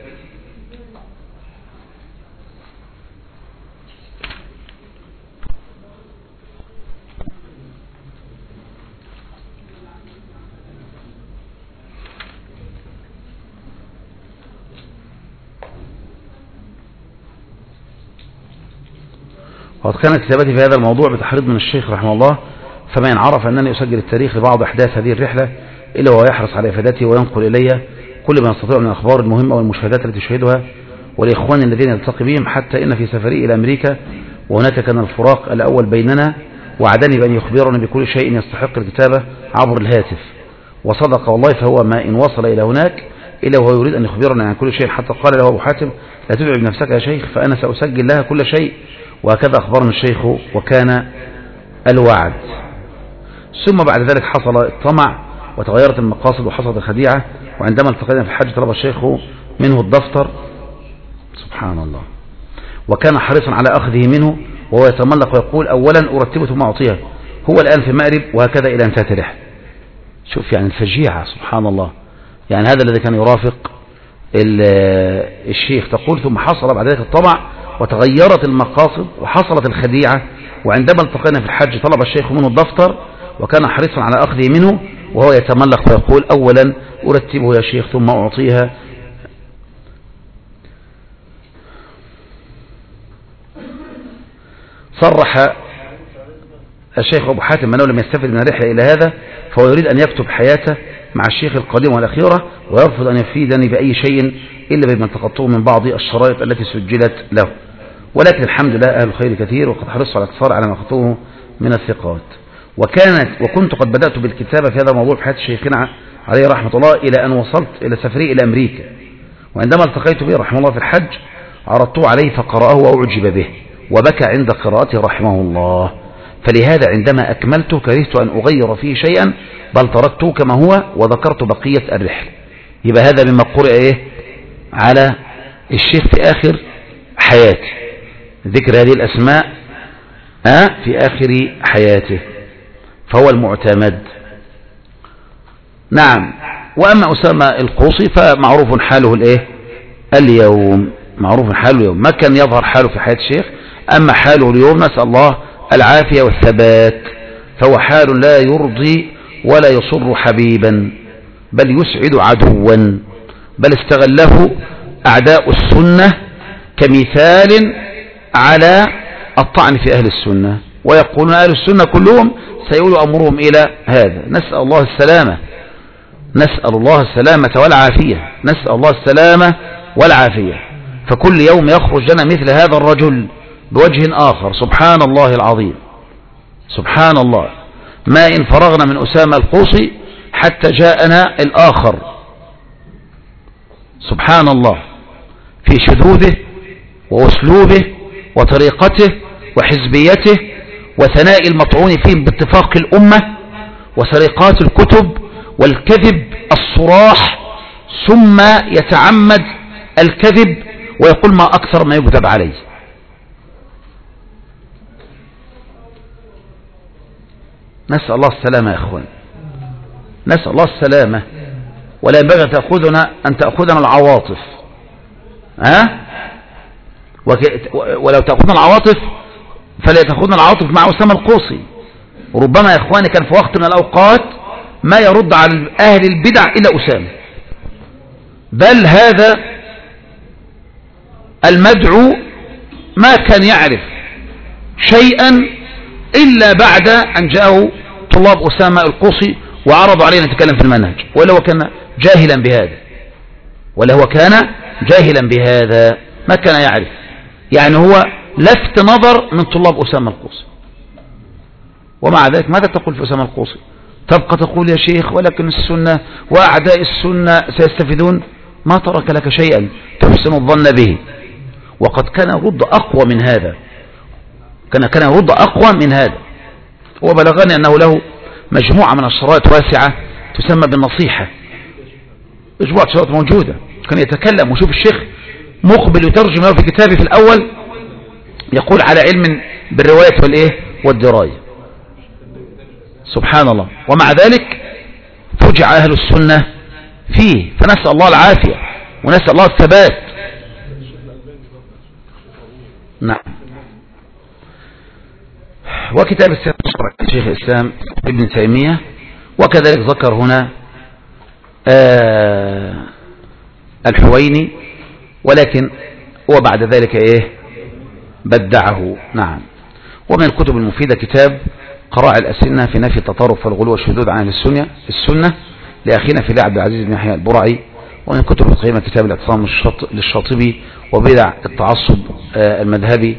في هذا الموضوع بتحريض من الشيخ رحمه الله، فما إن عرف أنني أسجل التاريخ لبعض أحداث هذه الرحلة إلا وهو يحرص على إفادته وينقل إلي كل ما يستطيع من الأخبار المهمة والمشاهدات التي تشاهدها والإخوان الذين يلتقي بهم، حتى إن في سفري إلى أمريكا وهناك كان الفراق الأول بيننا وعدني بأن يخبرني بكل شيء يستحق الكتابة عبر الهاتف، وصدق والله، فهو ما إن وصل إلى هناك إلا وهو يريد أن يخبرنا عن كل شيء، حتى قال له أبو حاتم لا تدعي بنفسك يا شيخ فأنا سأسجل لها كل شيء، وهكذا أخبرنا الشيخ وكان الوعد. ثم بعد ذلك حصل الطمع وتغيرت المقاصد وحصلت الخديعة، وعندما التقينا في الحج طلب الشيخ منه الدفتر، سبحان الله، وكان حريصا على أخذه منه وهو يتملق ويقول أولا أرتبه ثم أعطيها، هو الآن في مأرب، وهكذا إلى أن تنتهي الرحلة. شوف يعني الفجيعة، سبحان الله، يعني هذا الذي كان يرافق الشيخ. تقول ثم حصل بعد ذلك الطمع وتغيرت المقاصد وحصلت الخديعة، وعندما التقينا في الحج طلب الشيخ منه الدفتر وكان حريصا على أخذه منه وهو يتملق ويقول أولا أرتبه يا شيخ ثم أعطيها. صرح الشيخ أبو حاتم أنه لم يستفد من الرحلة إلى هذا، فهو يريد أن يكتب حياته مع الشيخ القديم والأخيرة، ويرفض أن يفيدني بأي شيء إلا بما التقطته من بعض الشرائط التي سجلت له، ولكن الحمد لله أهل الخير كثير، وقد حرصت على الاقتصار على ما أخذته من الثقات. وكنت قد بدأت بالكتابة في هذا الموضوع في حياة شيخنا عليه رحمة الله إلى أن وصلت إلى سفري إلى أمريكا، وعندما التقيت به رحمه الله في الحج عرضته عليه فقرأه وأعجب به وبكى عند قراءته رحمه الله، فلهذا عندما أكملته كرهت أن أغير فيه شيئا بل تركته كما هو وذكرت بقية الرحلة. يبقى هذا مما قرأ على الشيخ في آخر حياته، ذكر هذه الأسماء في آخر حياته، فهو المعتمد. نعم. وأما أسامة القوصي فمعروف حاله اليوم، معروف حاله اليوم، ما كان يظهر حاله في حياة الشيخ، أما حاله اليوم نسأل الله العافية والثبات، فهو حال لا يرضي ولا يصر حبيبا بل يسعد عدوا، بل استغله أعداء السنة كمثال على الطعن في أهل السنة، ويقولون أهل السنة كلهم سيؤول أمرهم إلى هذا. نسأل الله السلامة، نسأل الله السلامة والعافية، نسأل الله السلامة والعافية. فكل يوم يخرج لنا مثل هذا الرجل بوجه آخر، سبحان الله العظيم، سبحان الله، ما إن فرغنا من أسامة القوصي حتى جاءنا الآخر، سبحان الله، في شذوذه وأسلوبه وطريقته وحزبيته وثناء المطعون فيه باتفاق الأمة وسرقات الكتب والكذب الصراح، ثم يتعمد الكذب ويقول ما أكثر ما يكذب عليه. نسأل الله السلامة يا أخوان، نسأل الله السلامة، ولا ينبغي أن تأخذنا العواطف، ولو تأخذنا العواطف فلا تأخذنا العواطف مع أسامة القوصي. ربما يا إخواني كان في وقت من الأوقات ما يرد على أهل البدع إلا أسامة، بل هذا المدعو ما كان يعرف شيئا إلا بعد أن جاءه طلاب أسامة القوصي وعرضوا عليه أن يتكلم في المنهج، ولا هو كان جاهلا بهذا، ولا هو كان جاهلا بهذا، ما كان يعرف، يعني هو لفت نظر من طلاب أسامة القوصي. ومع ذلك ماذا تقول في أسامة القوصي؟ تبقى تقول يا شيخ ولكن السنة وأعداء السنة سيستفيدون. ما ترك لك شيئا تحسن الظن به، وقد كان يرد أقوى من هذا، كان يرد أقوى من هذا. وبلغني أنه له مجموعة من الشرائط واسعة تسمى بالنصيحة، مجموعة شرائط موجودة، كان يتكلم وشوف الشيخ مقبل يترجم له في كتابه في الأول يقول على علم بالرواية والإيه والدراية، سبحان الله. ومع ذلك فجع أهل السنة فيه، فنسأل الله العافية ونسأل الله الثبات. نعم. وكتاب السياسة شيخ الإسلام ابن تيمية، وكذلك ذكر هنا الحويني، ولكن وبعد ذلك ايه بدعه. نعم. ومن الكتب المفيدة كتاب قراء الأسنة في نفي التطرف والغلو والشذوذ عن السنة لأخينا في عبد العزيز بن يحيى البرعي. ومن الكتب القيمة كتاب الاعتصام للشاطبي وبدع التعصب المذهبي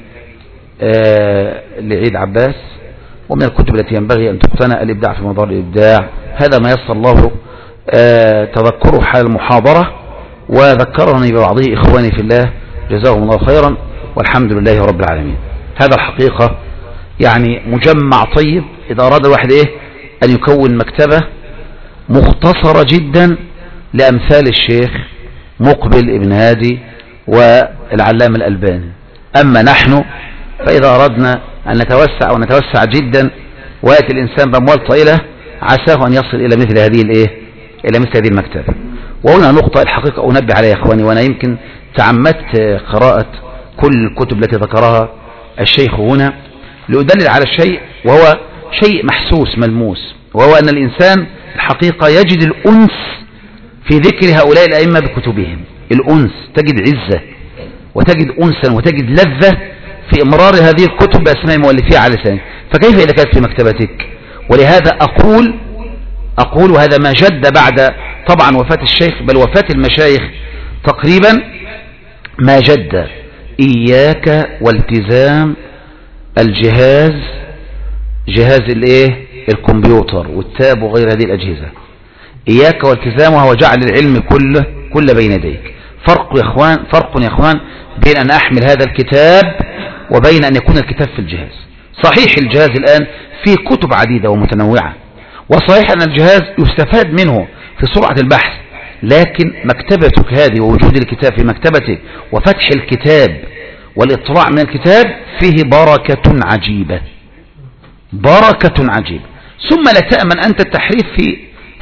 لعيد عباس. ومن الكتب التي ينبغي أن تقتنى الإبداع في مدار الإبداع، هذا ما يسر الله تذكره حال المحاضرة، وذكرني ببعضه إخواني في الله جزاهم الله خيرا، والحمد لله رب العالمين. هذا الحقيقة يعني مجمع طيب إذا أراد الواحد أن يكون مكتبة مختصرة جدا لأمثال الشيخ مقبل ابن هادي والعلامة الألباني. أما نحن فإذا أردنا أن نتوسع جدا ويأتي الإنسان بأموال طائلة عساه أن يصل إلى مثل هذه المكتبة. وهنا نقطة الحقيقة أنبه عليها يا إخواني، وأنا يمكن تعمدت قراءة كل الكتب التي ذكرها الشيخ هنا لأدلل على الشيء، وهو شيء محسوس ملموس، وهو أن الإنسان الحقيقة يجد الأنس في ذكر هؤلاء الأئمة بكتبهم. الأنس، تجد عزة وتجد أنسا وتجد لذة في إمرار هذه الكتب بأسماء مؤلفيها على لسانك، فكيف إذا كانت في مكتبتك؟ ولهذا أقول وهذا ما جد بعد طبعا وفاة الشيخ، بل وفاة المشايخ تقريبا ما جد، إياك والتزام جهاز الكمبيوتر والتاب وغير هذه الأجهزة، إياك والتزامها وجعل العلم كل بين يديك. فرق يا إخوان بين أن أحمل هذا الكتاب وبين أن يكون الكتاب في الجهاز. صحيح الجهاز الآن فيه كتب عديدة ومتنوعة، وصحيح أن الجهاز يستفاد منه في سرعة البحث، لكن مكتبتك هذه ووجود الكتاب في مكتبتك وفتح الكتاب والاطلاع من الكتاب فيه بركة عجيبة، ثم لا تأمن أنت التحريف في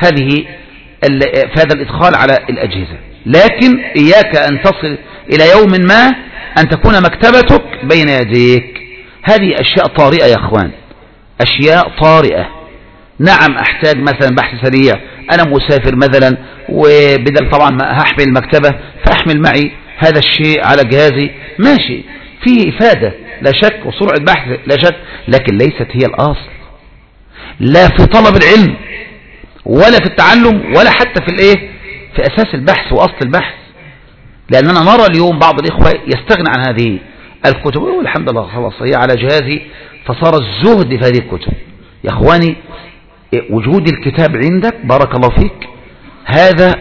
هذا الإدخال على الأجهزة. لكن إياك أن تصل إلى يوم ما أن تكون مكتبتك بين يديك. هذه أشياء طارئة يا أخوان، أشياء طارئة. نعم أحتاج مثلا بحث سريع، أنا مسافر مثلا وبدل طبعا ما هحمل المكتبة فأحمل معي هذا الشيء على جهازي، ماشي فيه إفادة لا شك وسرعة بحث لا شك، لكن ليست هي الأصل، لا في طلب العلم ولا في التعلم ولا حتى في أساس البحث وأصل البحث. لأننا نرى اليوم بعض الإخوة يستغنى عن هذه الكتب، والحمد لله خلاص هي على جهازي، فصار الزهد في هذه الكتب. يا أخواني وجود الكتاب عندك بارك الله فيك هذا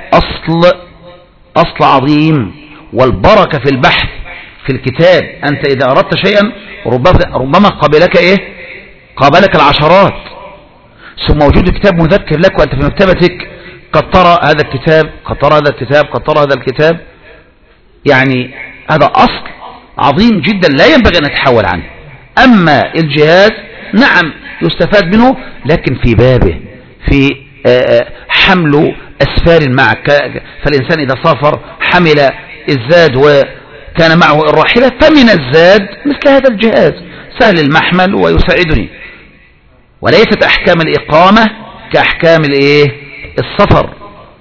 أصل عظيم، والبركة في البحث في الكتاب. أنت إذا أردت شيئا ربما قابلك العشرات، ثم وجود الكتاب مذكر لك وأنت في مكتبتك قد ترى هذا الكتاب قد ترى هذا الكتاب، يعني هذا أصل عظيم جدا لا ينبغي أن نتحول عنه. أما الجهاز نعم يستفاد منه، لكن في بابه في حمل أسفار معك، فالإنسان إذا سافر حمل الزاد وكان معه الراحلة، فمن الزاد مثل هذا الجهاز سهل المحمل ويساعدني. وليست أحكام الإقامة كأحكام السفر،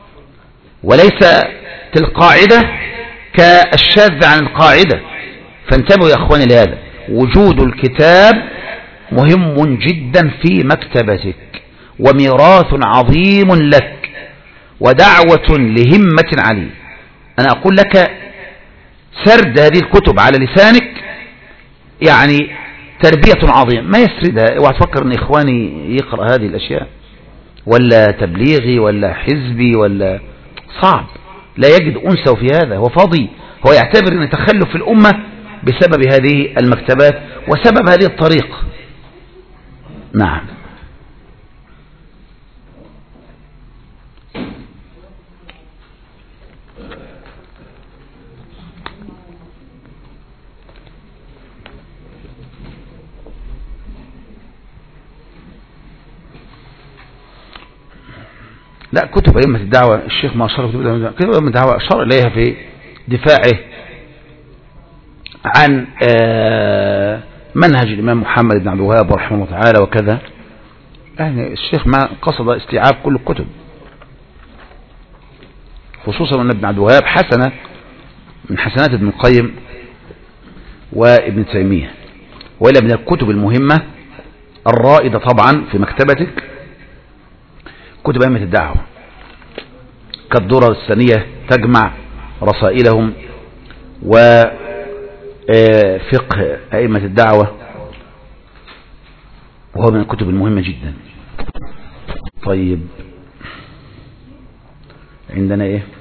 وليس القاعدة كالشاذ عن القاعدة. فانتبهوا يا أخواني لهذا، وجود الكتاب مهم جدا في مكتبتك وميراث عظيم لك ودعوة لهمة عليه. أنا أقول لك سرد هذه الكتب على لسانك يعني تربية عظيمة، ما يسردها. اوعى تفكر ان إخواني يقرأ هذه الأشياء ولا تبليغي ولا حزبي ولا صعب، لا يجد أنسه في هذا، هو فاضي، هو يعتبر أن تخلف في الأمة بسبب هذه المكتبات وسبب هذه الطريق. نعم. لا، كتب أئمة الدعوة الشيخ ما أشار كتب أئمة الدعوة أشار إليها في دفاعه عن منهج الإمام محمد بن عبد الوهاب رحمه الله تعالى وكذا. يعني الشيخ ما قصد استيعاب كل الكتب، خصوصا أن ابن عبد الوهاب حسنة من حسنات ابن القيم وابن تيمية. وإلى من الكتب المهمة الرائدة طبعا في مكتبتك كتب أئمة الدعوة كالدرر الثانية، تجمع رسائلهم وفقه أئمة الدعوة، وهو من الكتب المهمة جدا. طيب عندنا ايه؟